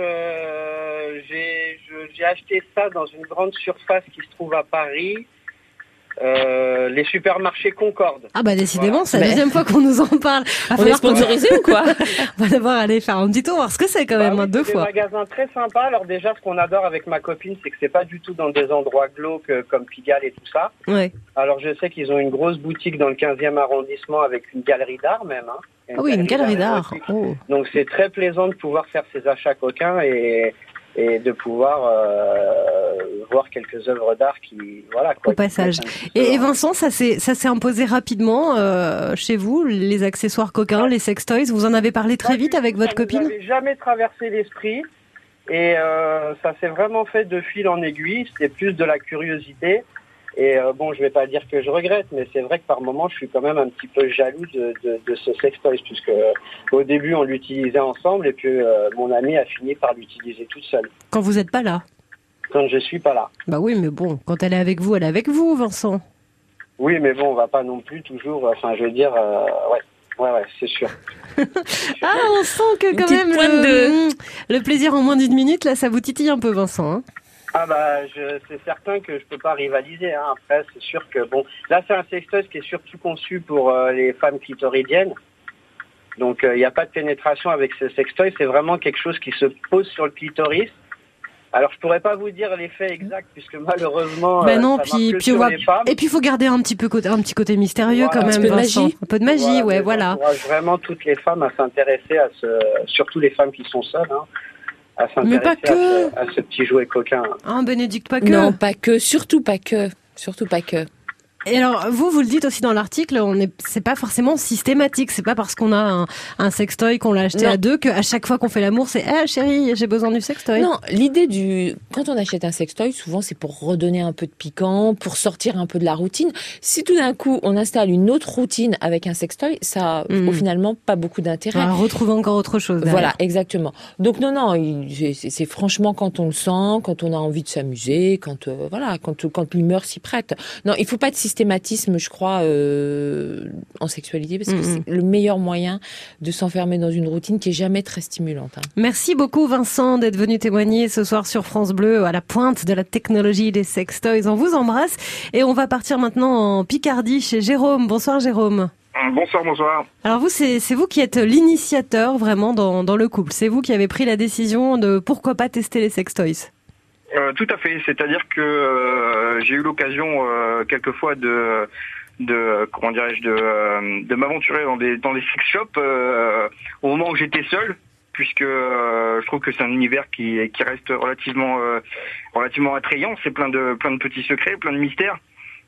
Speaker 8: j'ai acheté ça dans une grande surface qui se trouve à Paris. Les supermarchés Concorde.
Speaker 2: Décidément, c'est la deuxième fois qu'on nous en parle.
Speaker 3: On est sponsorisé ou quoi?
Speaker 2: On va d'abord aller faire un petit tour, voir ce que c'est quand même,
Speaker 8: oui,
Speaker 2: 2 fois.
Speaker 8: C'est un magasin très sympa. Alors déjà, ce qu'on adore avec ma copine, c'est que c'est pas du tout dans des endroits glauques comme Pigalle et tout ça.
Speaker 2: Ouais.
Speaker 8: Alors je sais qu'ils ont une grosse boutique dans le 15e arrondissement avec une galerie d'art même. Hein.
Speaker 2: Une galerie d'art.
Speaker 8: Oh. Donc c'est très plaisant de pouvoir faire ces achats coquins et de pouvoir voir quelques œuvres d'art qui,
Speaker 2: au passage. Et Vincent, ça s'est imposé rapidement chez vous, les accessoires coquins, les sextoys. Vous en avez parlé très vite avec votre copine?
Speaker 8: Ça m'avait jamais traversé l'esprit et ça s'est vraiment fait de fil en aiguille. C'était plus de la curiosité. Et je vais pas dire que je regrette, mais c'est vrai que par moments, je suis quand même un petit peu jaloux de ce sextoy, puisque au début, on l'utilisait ensemble, et puis mon amie a fini par l'utiliser toute seule.
Speaker 2: Quand vous êtes pas là?
Speaker 8: Quand je suis pas là.
Speaker 2: Oui, mais bon, quand elle est avec vous, Vincent.
Speaker 8: Oui, mais bon, on va pas non plus toujours, ouais, c'est sûr.
Speaker 2: On sent que quand même le plaisir en moins d'1 minute, là, ça vous titille un peu, Vincent, hein?
Speaker 8: C'est certain que je peux pas rivaliser. Hein. Après, c'est sûr que là c'est un sextoy qui est surtout conçu pour les femmes clitoridiennes. Donc il n'y a pas de pénétration avec ce sextoy. C'est vraiment quelque chose qui se pose sur le clitoris. Alors je pourrais pas vous dire l'effet exact puisque malheureusement.
Speaker 2: Non,
Speaker 8: ça
Speaker 2: puis
Speaker 8: sur les femmes.
Speaker 2: Et puis il faut garder un petit côté mystérieux quand même, Vincent. Un peu de magie, voilà.
Speaker 8: J'encourage vraiment toutes les femmes à s'intéresser à surtout les femmes qui sont seules. Hein. À s'intéresser à ce petit jouet coquin.
Speaker 2: Bénédicte, pas que.
Speaker 3: Non, pas que, surtout pas que.
Speaker 2: Et alors, vous le dites aussi dans l'article, c'est pas forcément systématique. C'est pas parce qu'on a un sextoy qu'on l'a acheté à deux qu'à chaque fois qu'on fait l'amour, c'est chérie, j'ai besoin du sextoy.
Speaker 3: Non, l'idée quand on achète un sextoy, souvent c'est pour redonner un peu de piquant, pour sortir un peu de la routine. Si tout d'un coup on installe une autre routine avec un sextoy, ça a finalement pas beaucoup d'intérêt.
Speaker 2: On va retrouver encore autre chose. Derrière.
Speaker 3: Voilà, exactement. Donc non, c'est franchement quand on le sent, quand on a envie de s'amuser, quand l'humeur s'y prête. Non, il faut pas de systématisme, je crois, en sexualité, parce que c'est le meilleur moyen de s'enfermer dans une routine qui est jamais très stimulante.
Speaker 2: Merci beaucoup Vincent d'être venu témoigner ce soir sur France Bleu à la pointe de la technologie des sextoys. On vous embrasse et on va partir maintenant en Picardie chez Jérôme. Bonsoir Jérôme.
Speaker 9: Bonsoir.
Speaker 2: Alors vous, c'est vous qui êtes l'initiateur vraiment dans le couple. C'est vous qui avez pris la décision de pourquoi pas tester les sextoys.
Speaker 9: Tout à fait. C'est-à-dire que j'ai eu l'occasion quelquefois de m'aventurer dans des sex shops au moment où j'étais seul, puisque je trouve que c'est un univers qui reste relativement attrayant. C'est plein de petits secrets, plein de mystères.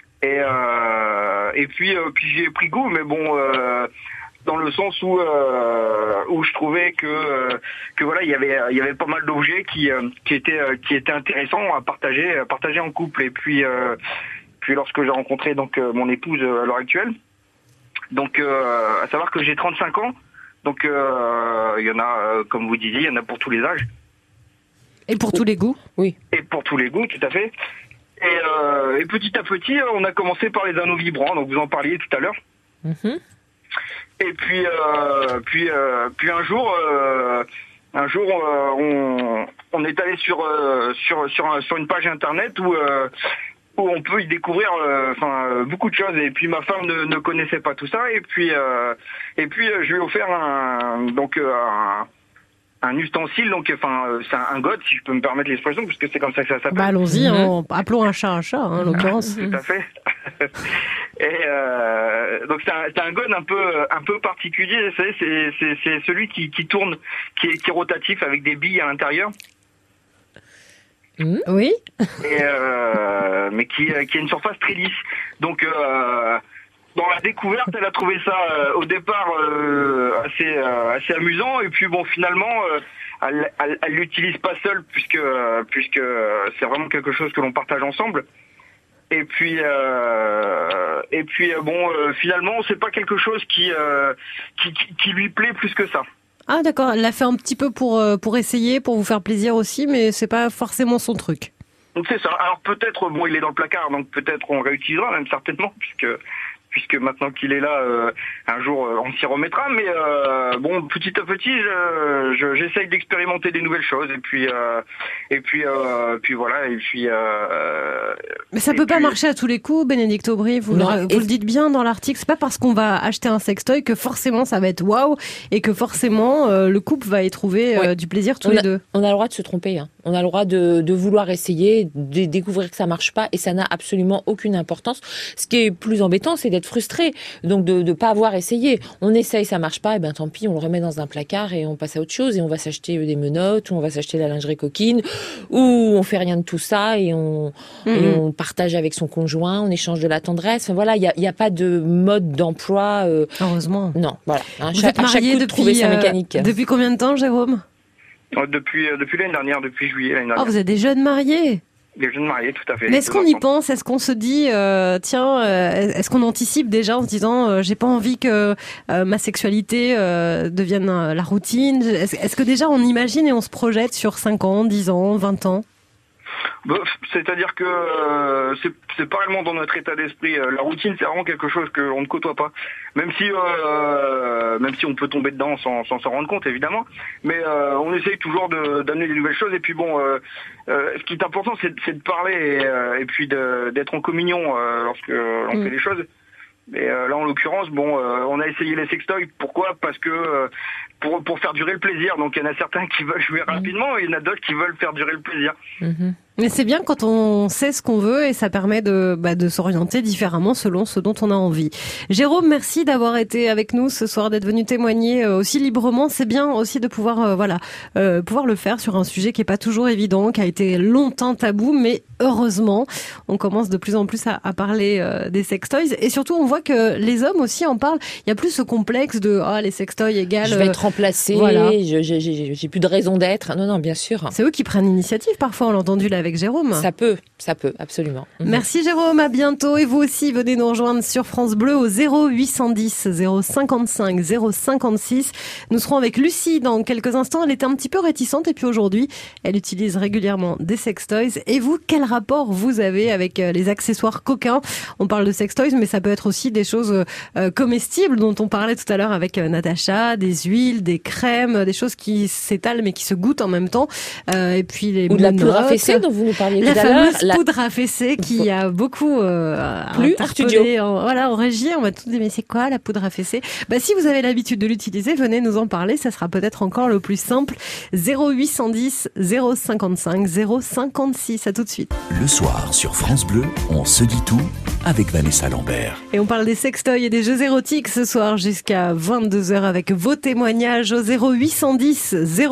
Speaker 9: Et puis j'y ai pris goût, mais bon, dans le sens où je trouvais que voilà, il y avait pas mal d'objets qui étaient intéressants à partager en couple. Et puis lorsque j'ai rencontré donc mon épouse à l'heure actuelle, donc à savoir que j'ai 35 ans, donc il y en a, comme vous disiez, il y en a pour tous les âges.
Speaker 2: Et pour tous les goûts, oui.
Speaker 9: Et pour tous les goûts, tout à fait. Et petit à petit, on a commencé par les anneaux vibrants, donc vous en parliez tout à l'heure. Mm-hmm. Et puis un jour, on est allé sur une page internet où on peut y découvrir beaucoup de choses. Et puis ma femme ne connaissait pas tout ça. Et puis je lui ai offert un ustensile, donc c'est un god, si je peux me permettre l'expression, parce que c'est comme ça que ça s'appelle.
Speaker 2: Allons-y, appelons un chat, en l'occurrence.
Speaker 9: Tout à fait. Et donc c'est un god un peu particulier. C'est celui qui tourne, qui est rotatif avec des billes à l'intérieur.
Speaker 2: Oui.
Speaker 9: Et mais qui a une surface très lisse. Donc dans la découverte, elle a trouvé ça au départ assez amusant, et puis bon, finalement elle l'utilise pas seule, puisque c'est vraiment quelque chose que l'on partage ensemble. Et puis finalement c'est pas quelque chose qui lui plaît plus que ça.
Speaker 2: Ah d'accord, elle l'a fait un petit peu pour essayer, pour vous faire plaisir aussi, mais c'est pas forcément son truc.
Speaker 9: Donc c'est ça. Alors peut-être, il est dans le placard, donc peut-être on réutilisera, même certainement, puisque maintenant qu'il est là, un jour on s'y remettra. Mais petit à petit, j'essaye d'expérimenter des nouvelles choses, et puis voilà, et puis.
Speaker 2: Mais ça peut pas marcher à tous les coups, Bénédicte Aubry. Vous le dites bien dans l'article. C'est pas parce qu'on va acheter un sextoy que forcément ça va être waouh, et que forcément le couple va y trouver du plaisir tous les deux.
Speaker 3: On a le droit de se tromper. On a le droit de vouloir essayer, de découvrir que ça marche pas, et ça n'a absolument aucune importance. Ce qui est plus embêtant, c'est d'être frustré, donc de pas avoir essayé. On essaye, ça marche pas, et ben tant pis, on le remet dans un placard et on passe à autre chose, et on va s'acheter des menottes, ou on va s'acheter de la lingerie coquine, ou on fait rien de tout ça, et on partage avec son conjoint, on échange de la tendresse. Enfin, voilà, il y a pas de mode d'emploi.
Speaker 2: Heureusement.
Speaker 3: Non, voilà.
Speaker 2: Vous êtes marié depuis
Speaker 3: sa mécanique.
Speaker 2: Depuis combien de temps, Jérôme?
Speaker 9: Depuis l'année dernière, depuis juillet l'année dernière.
Speaker 2: Oh, vous êtes des jeunes mariés.
Speaker 9: Des jeunes mariés, tout à fait.
Speaker 2: Mais est-ce qu'on y pense? Est-ce qu'on se dit, est-ce qu'on anticipe déjà en se disant, j'ai pas envie que ma sexualité devienne la routine? Est-ce que déjà on imagine et on se projette sur 5 ans, 10 ans, 20 ans?
Speaker 9: C'est-à-dire que c'est pas réellement dans notre état d'esprit. La routine, c'est vraiment quelque chose que on ne côtoie pas. Même si on peut tomber dedans sans s'en rendre compte, évidemment. Mais on essaye toujours d'amener des nouvelles choses. Et puis bon, ce qui est important, c'est de parler et puis d'être en communion lorsque l'on fait les choses. Et là, en l'occurrence, on a essayé les sextoys. Pourquoi? Parce que pour faire durer le plaisir. Donc il y en a certains qui veulent jouer rapidement, et il y en a d'autres qui veulent faire durer le plaisir.
Speaker 2: Mais c'est bien quand on sait ce qu'on veut et ça permet de s'orienter différemment selon ce dont on a envie. Jérôme, merci d'avoir été avec nous ce soir, d'être venu témoigner aussi librement. C'est bien aussi de pouvoir pouvoir le faire sur un sujet qui est pas toujours évident, qui a été longtemps tabou, mais heureusement, on commence de plus en plus à parler des sextoys et surtout on voit que les hommes aussi en parlent. Il y a plus ce complexe de les sextoys égale
Speaker 3: je vais être remplacé,
Speaker 2: voilà.
Speaker 3: J'ai plus de raison d'être. Non, bien sûr.
Speaker 2: C'est eux qui prennent l'initiative parfois, on l'a entendu là avec Jérôme.
Speaker 3: Ça peut, absolument.
Speaker 2: Merci Jérôme, à bientôt. Et vous aussi, venez nous rejoindre sur France Bleu au 0810 055 056. Nous serons avec Lucie dans quelques instants. Elle était un petit peu réticente et puis aujourd'hui, elle utilise régulièrement des sextoys. Et vous, quel rapport vous avez avec les accessoires coquins? On parle de sextoys, mais ça peut être aussi des choses comestibles dont on parlait tout à l'heure avec Natacha, des huiles, des crèmes, des choses qui s'étalent mais qui se goûtent en même temps. Et puis les
Speaker 3: ou de la poudre à fesser dont vous nous parliez
Speaker 2: la
Speaker 3: tout à l'heure.
Speaker 2: fameuse poudre à fesser qui a beaucoup interpellé en régie. On m'a tout dit mais c'est quoi la poudre à fesser? Si vous avez l'habitude de l'utiliser, venez nous en parler. Ça sera peut-être encore le plus simple. 0810 055 056. À tout de suite.
Speaker 1: Le soir sur France Bleu, on se dit tout avec Vanessa Lambert.
Speaker 2: Et on parle des sextoys et des jeux érotiques ce soir jusqu'à 22h avec vos témoignages au 0810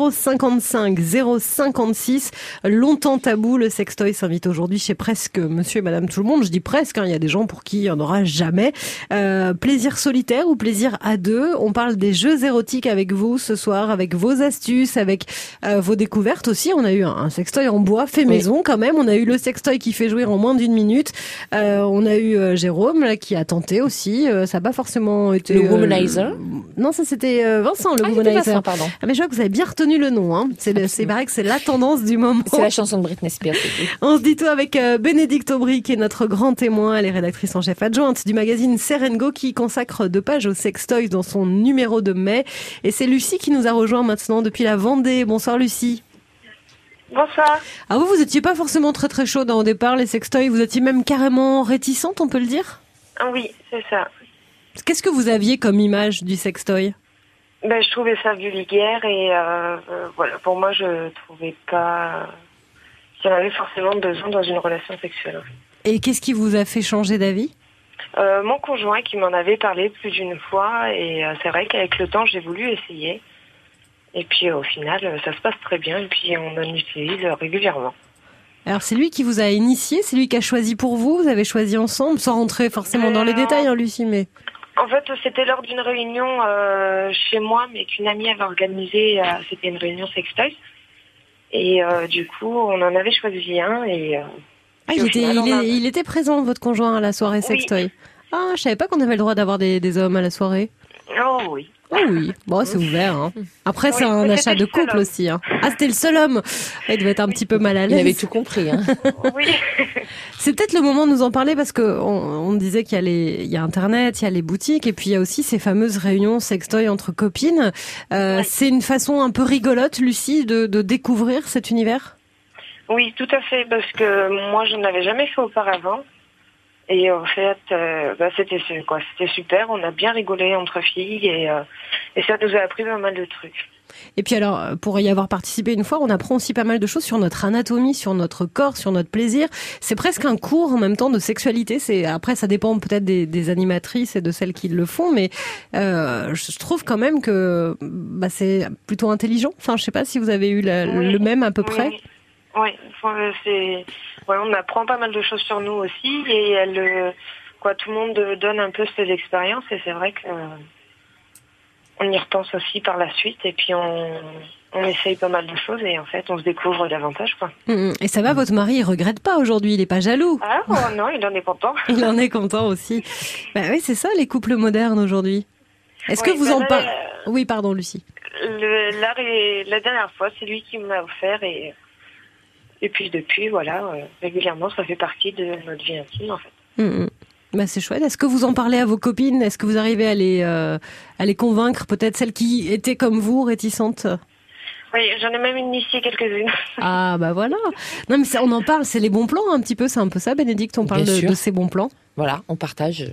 Speaker 2: 055 056. Longtemps tabou, le sextoy s'invite aujourd'hui chez presque monsieur et madame tout le monde. Je dis presque, il y a des gens pour qui il n'y en aura jamais. Plaisir solitaire ou plaisir à deux. On parle des jeux érotiques avec vous ce soir, avec vos astuces, avec vos découvertes aussi. On a eu un sextoy en bois fait maison quand même. On a eu le sextoy qui fait jouir en moins d'1 minute. On a eu Jérôme là, qui a tenté aussi. Ça n'a pas forcément été...
Speaker 3: Le womanizer.
Speaker 2: Non, ça c'était Vincent, le womanizer.
Speaker 3: Vincent, pardon.
Speaker 2: Mais je vois que vous avez bien retenu le nom. Hein. C'est pareil que c'est la tendance du moment.
Speaker 3: C'est la chanson de Britney Spears.
Speaker 2: On se dit tout avec Bénédicte Aubry, qui est notre grand témoin. Elle est rédactrice en chef adjointe du magazine Serengo, qui consacre 2 pages aux sextoys dans son numéro de mai. Et c'est Lucie qui nous a rejoint maintenant depuis la Vendée. Bonsoir Lucie.
Speaker 10: Bonsoir.
Speaker 2: Ah vous étiez pas forcément très très chaude au départ, les sextoys. Vous étiez même carrément réticente, on peut le dire?
Speaker 10: Oui, c'est ça.
Speaker 2: Qu'est-ce que vous aviez comme image du sextoy?
Speaker 10: Je trouvais ça vulgaire et voilà, pour moi je trouvais pas qu'il y en avait forcément besoin dans une relation sexuelle.
Speaker 2: Et qu'est-ce qui vous a fait changer d'avis?
Speaker 10: Mon conjoint qui m'en avait parlé plus d'une fois et c'est vrai qu'avec le temps j'ai voulu essayer et puis au final ça se passe très bien et puis on en utilise régulièrement.
Speaker 2: Alors c'est lui qui vous a initié, c'est lui qui a choisi pour vous, vous avez choisi ensemble, sans rentrer forcément dans les détails, Lucie, mais...
Speaker 10: En fait, c'était lors d'une réunion chez moi, mais qu'une amie avait organisée. C'était une réunion sextoys. Et du coup, on en avait choisi un. Et,
Speaker 2: il était présent, votre conjoint, à la soirée sextoy. Oui. Ah, je savais pas qu'on avait le droit d'avoir des hommes à la soirée.
Speaker 10: Oh oui.
Speaker 2: Oh oui, bon, c'est ouvert. Hein. Après, c'est un achat de couple aussi. Hein. Ah, c'était le seul homme. Il devait être un petit peu mal à l'aise.
Speaker 3: Il avait tout compris. Hein.
Speaker 10: Oui.
Speaker 2: C'est peut-être le moment de nous en parler parce que on disait qu'il y a Internet, il y a les boutiques et puis il y a aussi ces fameuses réunions sextoy entre copines. Oui. C'est une façon un peu rigolote, Lucie, de découvrir cet univers.
Speaker 10: Oui, tout à fait, parce que moi, je ne l'avais jamais fait auparavant. Et en fait, c'était super. On a bien rigolé entre filles et ça nous a appris pas mal de trucs.
Speaker 2: Et puis alors, pour y avoir participé une fois, on apprend aussi pas mal de choses sur notre anatomie, sur notre corps, sur notre plaisir. C'est presque un cours en même temps de sexualité. Après, ça dépend peut-être des animatrices et de celles qui le font, mais je trouve quand même que c'est plutôt intelligent. Enfin, je sais pas si vous avez eu le même à peu près.
Speaker 10: Oui, on apprend pas mal de choses sur nous aussi et tout le monde donne un peu ses expériences et c'est vrai que on y repense aussi par la suite et puis on essaye pas mal de choses et en fait on se découvre davantage quoi.
Speaker 2: Et ça va, votre mari il regrette pas aujourd'hui, il est pas jaloux?
Speaker 10: Ah non, il en est content.
Speaker 2: Il en est content aussi. Oui, c'est ça les couples modernes aujourd'hui. Est-ce que vous en parlez? Oui, pardon Lucie.
Speaker 10: La dernière fois, c'est lui qui me l'a offert et puis depuis, régulièrement, ça fait partie de notre vie intime, en fait.
Speaker 2: C'est chouette. Est-ce que vous en parlez à vos copines? Est-ce que vous arrivez à les convaincre, peut-être celles qui étaient comme vous, réticentes?
Speaker 10: Oui, j'en ai même initié quelques-unes.
Speaker 2: Ah, voilà. Non, mais on en parle, c'est les bons plans un petit peu, c'est un peu ça, Bénédicte, on parle de ces bons plans.
Speaker 3: Voilà, on partage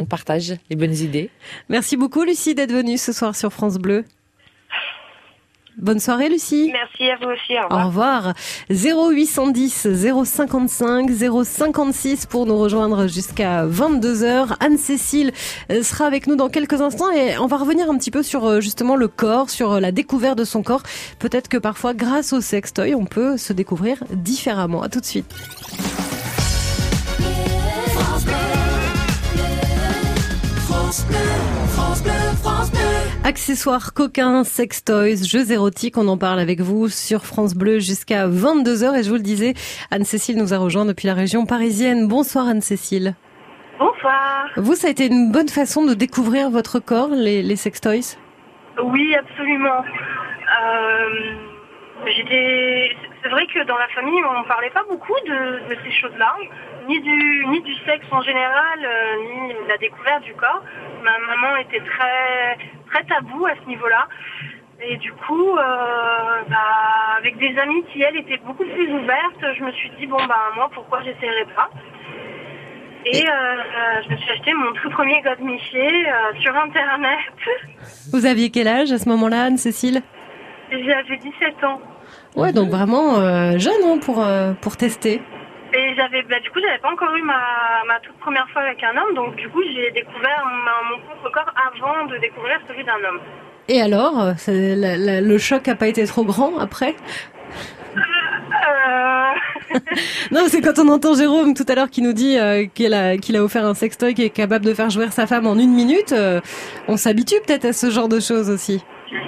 Speaker 3: les bonnes idées.
Speaker 2: Merci beaucoup, Lucie, d'être venue ce soir sur France Bleu. Bonne soirée, Lucie.
Speaker 10: Merci à vous aussi.
Speaker 2: Au revoir. 0810 055 056 pour nous rejoindre jusqu'à 22h. Anne-Cécile sera avec nous dans quelques instants et on va revenir un petit peu sur justement le corps, sur la découverte de son corps. Peut-être que parfois, grâce au sextoy, on peut se découvrir différemment. À tout de suite. Accessoires, coquins, sextoys, jeux érotiques, on en parle avec vous sur France Bleu jusqu'à 22h. Et je vous le disais, Anne-Cécile nous a rejoint depuis la région parisienne. Bonsoir Anne-Cécile.
Speaker 11: Bonsoir.
Speaker 2: Vous, ça a été une bonne façon de découvrir votre corps, les sextoys?
Speaker 11: Oui, absolument. C'est vrai que dans la famille, on ne parlait pas beaucoup de ces choses-là, ni du sexe en général, ni de la découverte du corps. Ma maman était très, très taboue à ce niveau-là. Et du coup, avec des amies qui, elles, étaient beaucoup plus ouvertes, je me suis dit, moi, pourquoi j'essaierais pas? Et je me suis acheté mon tout premier godemiché sur Internet.
Speaker 2: Vous aviez quel âge à ce moment-là, Anne-Cécile?
Speaker 11: J'avais 17 ans.
Speaker 2: Ouais, donc vraiment jeune pour tester.
Speaker 11: Et j'avais pas encore eu ma toute première fois avec un homme, donc du coup j'ai découvert mon propre corps avant de découvrir celui d'un homme.
Speaker 2: Et alors, le choc a pas été trop grand après? Non, c'est quand on entend Jérôme tout à l'heure qui nous dit qu'il a offert un sextoy qui est capable de faire jouir sa femme en 1 minute, on s'habitue peut-être à ce genre de choses aussi.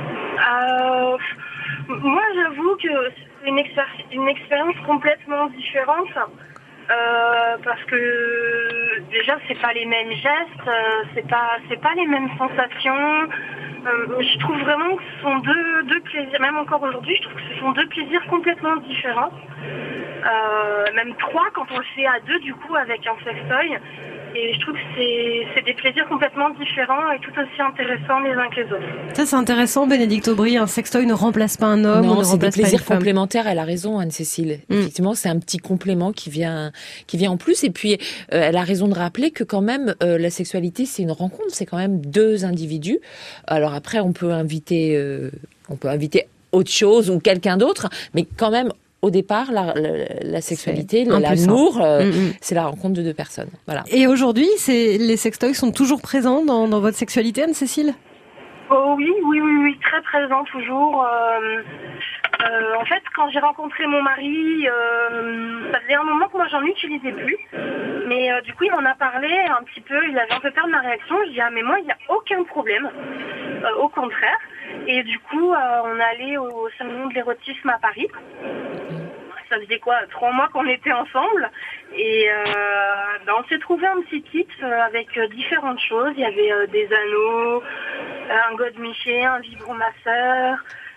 Speaker 11: Moi, j'avoue que c'est une expérience complètement différente parce que déjà, c'est pas les mêmes gestes, c'est pas les mêmes sensations. Je trouve vraiment que ce sont deux plaisirs, même encore aujourd'hui, je trouve que ce sont 2 plaisirs complètement différents. Même 3 quand on le fait à 2 du coup avec un sextoy. Et je trouve que c'est des plaisirs complètement différents et tout aussi intéressants les uns que les autres.
Speaker 2: Ça, c'est intéressant, Bénédicte Aubry. Un sextoy ne remplace pas un homme,
Speaker 3: non,
Speaker 2: ne remplace pas une femme.
Speaker 3: c'est des plaisirs complémentaires. Elle a raison, Anne-Cécile. Effectivement, c'est un petit complément qui vient en plus. Et puis, elle a raison de rappeler que quand même, la sexualité, c'est une rencontre. C'est quand même 2 individus. Alors après, on peut inviter autre chose ou quelqu'un d'autre, mais quand même, au départ, la sexualité, l'amour, c'est la rencontre de 2 personnes. Voilà.
Speaker 2: Et aujourd'hui, les sextoys sont toujours présents dans votre sexualité, Anne-Cécile?
Speaker 11: Oh oui, très présents toujours. En fait, quand j'ai rencontré mon mari, ça faisait un moment que moi j'en utilisais plus. Mais du coup, il m'en a parlé un petit peu, il avait un peu peur de ma réaction. Je dis, mais moi, il n'y a aucun problème. Au contraire. Et du coup, on allait au salon de l'érotisme à Paris. Ça faisait 3 mois qu'on était ensemble. Et on s'est trouvé un petit kit avec différentes choses. Il y avait des anneaux, un godemiché, un vibromasseur,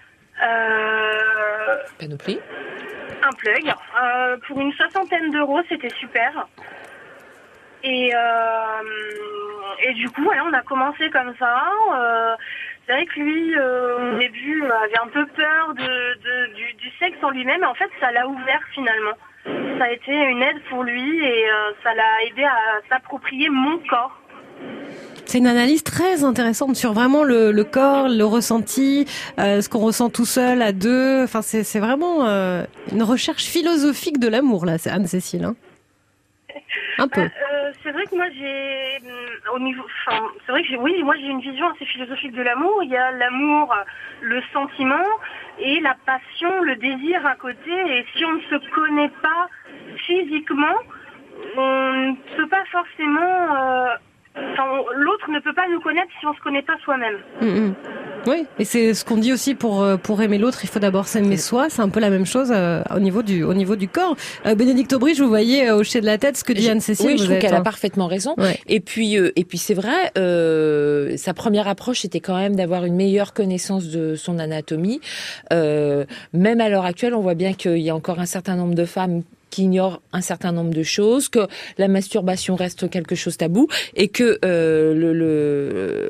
Speaker 3: panoplie,
Speaker 11: un plug. Pour une 60aine d'euros, c'était super. Et du coup, on a commencé comme ça. C'est vrai que lui, au début, avait un peu peur du sexe en lui-même, mais en fait, ça l'a ouvert finalement. Ça a été une aide pour lui et ça l'a aidé à s'approprier mon corps.
Speaker 2: C'est une analyse très intéressante sur vraiment le corps, le ressenti, ce qu'on ressent tout seul, à 2. Enfin, c'est vraiment une recherche philosophique de l'amour, là, Anne-Cécile. Hein. Un peu.
Speaker 11: C'est vrai que moi j'ai j'ai une vision assez philosophique de l'amour. Il y a l'amour, le sentiment et la passion, le désir à côté. Et si on ne se connaît pas physiquement, on ne peut pas forcément. L'autre ne peut pas nous connaître si on ne se connaît pas soi-même.
Speaker 2: Oui, et c'est ce qu'on dit aussi pour aimer l'autre, il faut d'abord s'aimer soi. C'est un peu la même chose au niveau du corps. Bénédicte Aubry, je vous voyais hocher de la tête ce que dit Anne-Cécile.
Speaker 3: Oui, je trouve qu'elle a parfaitement raison. Ouais. Et puis c'est vrai, sa première approche était quand même d'avoir une meilleure connaissance de son anatomie. Même à l'heure actuelle, on voit bien qu'il y a encore un certain nombre de femmes qui ignorent un certain nombre de choses, que la masturbation reste quelque chose tabou et que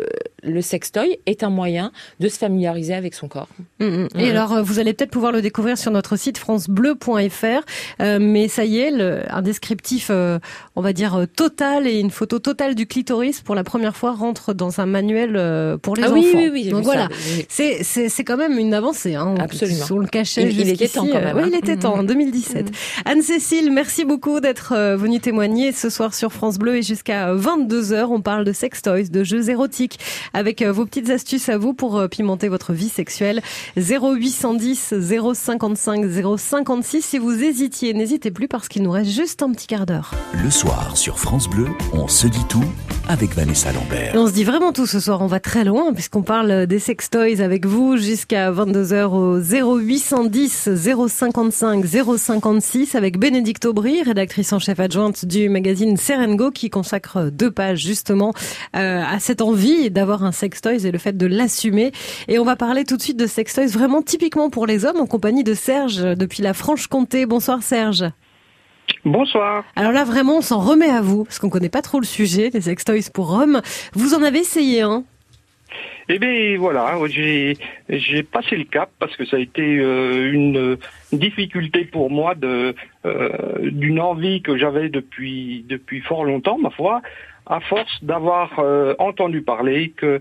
Speaker 3: le sextoy est un moyen de se familiariser avec son corps.
Speaker 2: Et alors, vous allez peut-être pouvoir le découvrir sur notre site francebleu.fr, mais ça y est, un descriptif, on va dire, total et une photo totale du clitoris pour la première fois rentre dans un manuel pour les enfants.
Speaker 3: Oui,
Speaker 2: donc voilà, c'est quand même une avancée.
Speaker 3: Absolument.
Speaker 2: On le cachait
Speaker 3: il était temps quand même.
Speaker 2: Oui, il était temps, en 2017. Anne-Cécile, merci beaucoup d'être venue témoigner ce soir sur France Bleu et jusqu'à 22h, on parle de sextoys, de jeux érotiques, avec vos petites astuces à vous pour pimenter votre vie sexuelle. 0810 055 056. Si vous hésitiez, n'hésitez plus parce qu'il nous reste juste un petit quart d'heure.
Speaker 1: Le soir sur France Bleu, on se dit tout avec Vanessa Lambert.
Speaker 2: Et on se dit vraiment tout ce soir, on va très loin puisqu'on parle des sextoys avec vous jusqu'à 22h au 0810 055 056 avec Bénédicte Aubry, rédactrice en chef adjointe du magazine Serengo, qui consacre 2 pages justement à cette envie d'avoir un sextoys et le fait de l'assumer. Et on va parler tout de suite de sextoys vraiment typiquement pour les hommes en compagnie de Serge depuis la Franche-Comté. Bonsoir Serge.
Speaker 12: Bonsoir.
Speaker 2: Alors là vraiment on s'en remet à vous parce qu'on connaît pas trop le sujet des sextoys pour hommes. Vous en avez essayé un?
Speaker 12: Eh bien voilà, j'ai passé le cap parce que ça a été une difficulté pour moi d'une envie que j'avais depuis fort longtemps, ma foi, à force d'avoir entendu parler que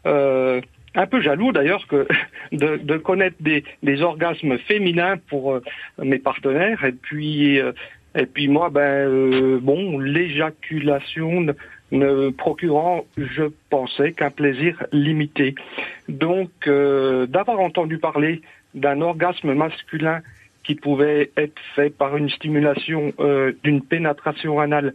Speaker 12: un peu jaloux d'ailleurs que de connaître des orgasmes féminins pour mes partenaires et puis moi l'éjaculation ne procurant, je pensais, qu'un plaisir limité. Donc, d'avoir entendu parler d'un orgasme masculin qui pouvait être fait par une stimulation d'une pénétration anale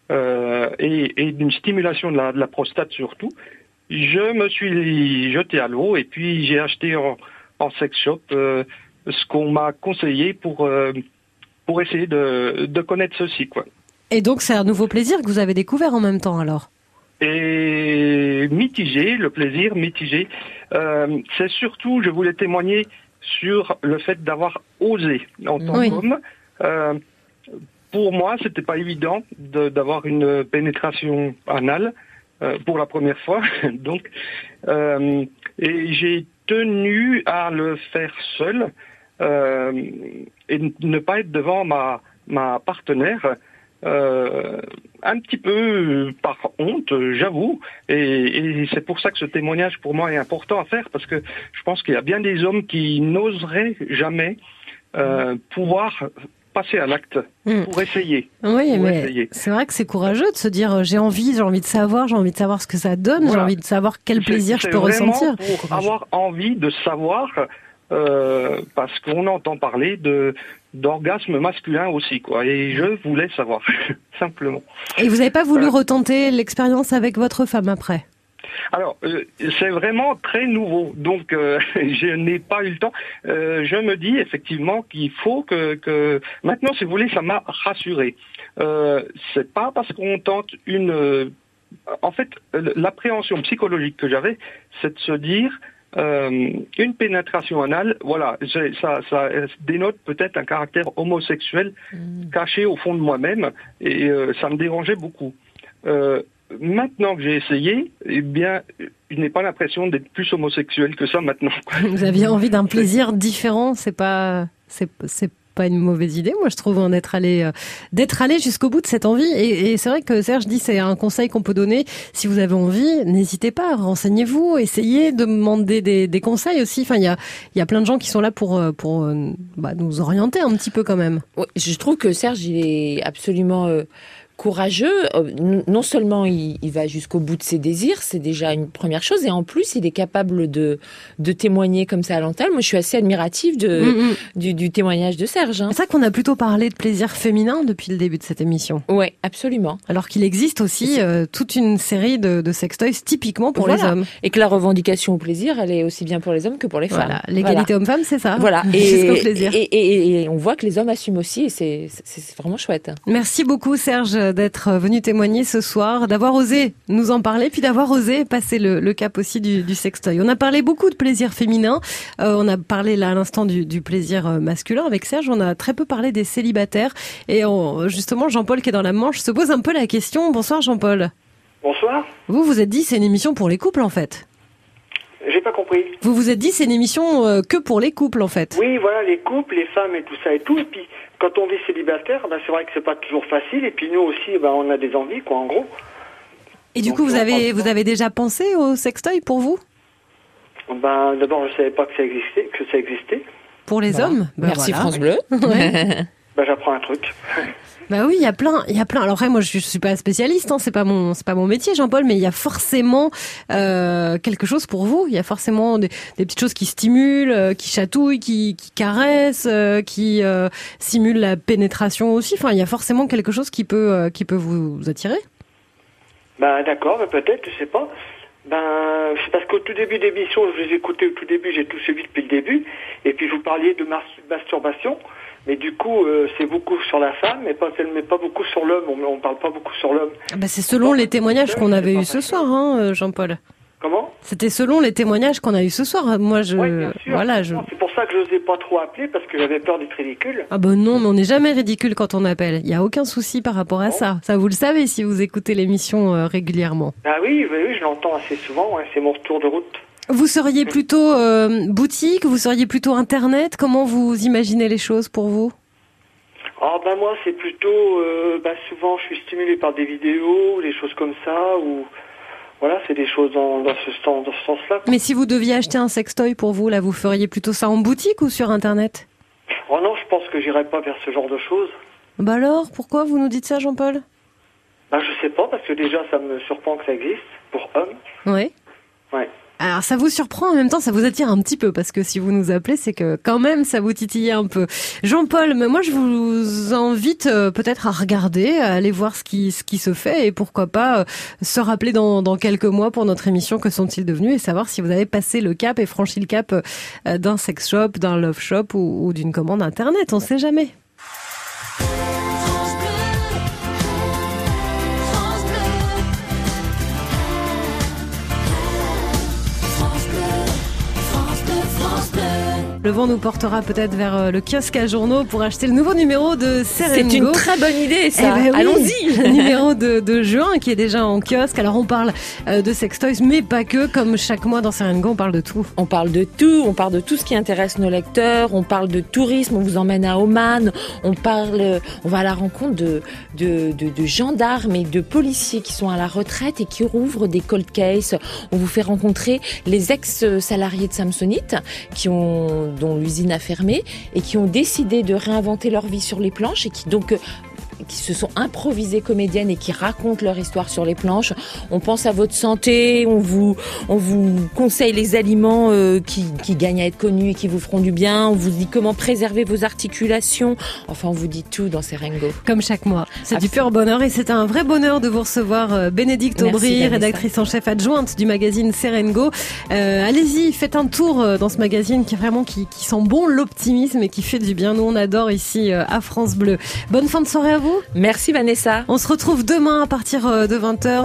Speaker 12: et d'une stimulation de la prostate surtout, je me suis jeté à l'eau et puis j'ai acheté en sex shop ce qu'on m'a conseillé pour essayer de connaître ceci, quoi.
Speaker 2: Et donc c'est un nouveau plaisir que vous avez découvert en même temps alors?
Speaker 12: Et mitigé, le plaisir mitigé. C'est surtout, je voulais témoigner sur le fait d'avoir osé en tant qu'homme. Pour moi, c'était pas évident d'avoir une pénétration anale pour la première fois. Donc, et j'ai tenu à le faire seul et ne pas être devant ma partenaire. Un petit peu par honte, j'avoue, et c'est pour ça que ce témoignage pour moi est important à faire, parce que je pense qu'il y a bien des hommes qui n'oseraient jamais pouvoir passer à l'acte pour essayer.
Speaker 2: Oui, mais c'est vrai que c'est courageux de se dire j'ai envie de savoir ce que ça donne, voilà. J'ai envie de savoir quel plaisir je peux ressentir.
Speaker 12: Pour avoir envie de savoir, parce qu'on entend parler d'orgasme masculin aussi, quoi. Et je voulais savoir, simplement.
Speaker 2: Et vous n'avez pas voulu retenter l'expérience avec votre femme après?
Speaker 12: Alors, c'est vraiment très nouveau, donc je n'ai pas eu le temps. Je me dis effectivement qu'il faut que maintenant, si vous voulez, ça m'a rassuré. C'est pas parce qu'on tente en fait, l'appréhension psychologique que j'avais, c'est de se dire une pénétration anale, voilà, ça dénote peut-être un caractère homosexuel caché au fond de moi-même, et ça me dérangeait beaucoup. Maintenant que j'ai essayé, eh bien, je n'ai pas l'impression d'être plus homosexuel que ça maintenant.
Speaker 2: Vous aviez envie d'un plaisir différent, c'est pas une mauvaise idée, moi je trouve, d'être allé jusqu'au bout de cette envie. Et c'est vrai que Serge dit c'est un conseil qu'on peut donner. Si vous avez envie, n'hésitez pas, renseignez-vous, essayez de demander des conseils aussi. Enfin, il y a plein de gens qui sont là pour nous orienter un petit peu quand même.
Speaker 3: Ouais, je trouve que Serge il est absolument courageux. Non seulement il va jusqu'au bout de ses désirs, c'est déjà une première chose, et en plus il est capable de témoigner comme ça à l'antenne. Moi je suis assez admirative du témoignage de Serge.
Speaker 2: C'est ça qu'on a plutôt parlé de plaisir féminin depuis le début de cette émission.
Speaker 3: Ouais, absolument.
Speaker 2: Alors qu'il existe aussi toute une série de sextoys typiquement pour les hommes.
Speaker 3: Et que la revendication au plaisir, elle est aussi bien pour les hommes que pour les femmes.
Speaker 2: Voilà, l'égalité homme-femme, c'est ça.
Speaker 3: Voilà.
Speaker 2: Jusqu'au plaisir.
Speaker 3: Et on voit que les hommes assument aussi, et c'est vraiment chouette.
Speaker 2: Merci beaucoup Serge d'être venu témoigner ce soir, d'avoir osé nous en parler, puis d'avoir osé passer le cap aussi du sextoy. On a parlé beaucoup de plaisir féminin, on a parlé là à l'instant du plaisir masculin avec Serge, on a très peu parlé des célibataires, et justement Jean-Paul qui est dans la Manche se pose un peu la question. Bonsoir Jean-Paul.
Speaker 13: Bonsoir.
Speaker 2: Vous êtes dit c'est une émission pour les couples en fait.
Speaker 13: J'ai pas compris.
Speaker 2: Vous vous êtes dit c'est une émission que pour les couples en fait.
Speaker 13: Oui, voilà, les couples, les femmes et tout ça et tout. Et puis, quand on vit célibataire, c'est vrai que c'est pas toujours facile. Et puis nous aussi, on a des envies, quoi, en gros.
Speaker 2: Et du coup, vous avez déjà pensé au sextoy pour vous?
Speaker 13: D'abord, je savais pas que ça existait.
Speaker 2: Pour les hommes?
Speaker 3: Merci
Speaker 2: voilà.
Speaker 3: France Bleu.
Speaker 2: Ouais.
Speaker 13: J'apprends un truc.
Speaker 2: Oui, il y a plein. Alors après, moi, je suis pas spécialiste, c'est pas mon métier, Jean-Paul, mais il y a forcément quelque chose pour vous. Il y a forcément des petites choses qui stimulent, qui chatouillent, qui caressent, qui simulent la pénétration aussi. Enfin, il y a forcément quelque chose qui peut vous attirer.
Speaker 13: D'accord, peut-être, je sais pas. C'est parce qu'au tout début d'émission, je vous écoutais au tout début, j'ai tout suivi depuis le début, et puis vous parliez de masturbation, mais du coup, c'est beaucoup sur la femme, mais pas beaucoup sur l'homme, on parle pas beaucoup sur l'homme.
Speaker 2: C'est selon les témoignages qu'on avait eus ce soir, Jean-Paul.
Speaker 13: Comment ?
Speaker 2: C'était selon les témoignages qu'on a eus ce soir. Moi,
Speaker 13: Oui, bien sûr. C'est pour ça que je n'osais pas trop appeler, parce que j'avais peur d'être ridicule.
Speaker 2: Non, mais on n'est jamais ridicule quand on appelle. Il n'y a aucun souci par rapport à ça. Ça, vous le savez si vous écoutez l'émission régulièrement.
Speaker 13: Oui, je l'entends assez souvent, c'est mon retour de route.
Speaker 2: Vous seriez plutôt boutique, vous seriez plutôt Internet? Comment vous imaginez les choses pour vous?
Speaker 13: Moi, c'est plutôt... souvent, je suis stimulé par des vidéos, des choses comme ça, ou... Voilà, c'est des choses dans ce sens-là.
Speaker 2: Mais si vous deviez acheter un sextoy pour vous, là, vous feriez plutôt ça en boutique ou sur Internet?
Speaker 13: Non, je pense que j'irais pas vers ce genre de choses.
Speaker 2: Alors, pourquoi vous nous dites ça, Jean-Paul?
Speaker 13: Je sais pas, parce que déjà, ça me surprend que ça existe, pour hommes.
Speaker 2: Oui.
Speaker 13: Ouais.
Speaker 2: Alors, ça vous surprend, en même temps, ça vous attire un petit peu, parce que si vous nous appelez, c'est que quand même, ça vous titille un peu. Jean-Paul, mais moi, je vous invite peut-être à regarder, à aller voir ce qui se fait, et pourquoi pas se rappeler dans quelques mois pour notre émission Que sont-ils devenus, et savoir si vous avez passé le cap et franchi le cap d'un sex shop, d'un love shop ou d'une commande Internet, on sait jamais. Le vent nous portera peut-être vers le kiosque à journaux pour acheter le nouveau numéro de Serengo.
Speaker 3: C'est une très bonne idée, ça.
Speaker 2: Oui.
Speaker 3: Allons-y.
Speaker 2: Le numéro de juin qui est déjà en kiosque. Alors on parle de sextoys, mais pas que. Comme chaque mois dans Serengo, on parle de tout.
Speaker 3: On parle de tout. On parle de tout ce qui intéresse nos lecteurs. On parle de tourisme. On vous emmène à Oman. On va à la rencontre de gendarmes et de policiers qui sont à la retraite et qui rouvrent des cold cases. On vous fait rencontrer les ex-salariés de Samsonite dont l'usine a fermé et qui ont décidé de réinventer leur vie sur les planches et qui se sont improvisées comédiennes et qui racontent leur histoire sur les planches. On pense à votre santé, on vous conseille les aliments qui gagnent à être connus et qui vous feront du bien. On vous dit comment préserver vos articulations. Enfin, on vous dit tout dans Serengo.
Speaker 2: Comme chaque mois. C'est du pur bonheur et c'est un vrai bonheur de vous recevoir, Bénédicte Aubry, rédactrice en chef adjointe du magazine Serengo. Allez-y, faites un tour dans ce magazine qui sent bon l'optimisme et qui fait du bien. Nous, on adore ici à France Bleu. Bonne fin de soirée à vous.
Speaker 3: Merci Vanessa.
Speaker 2: On se retrouve demain à partir de 20h.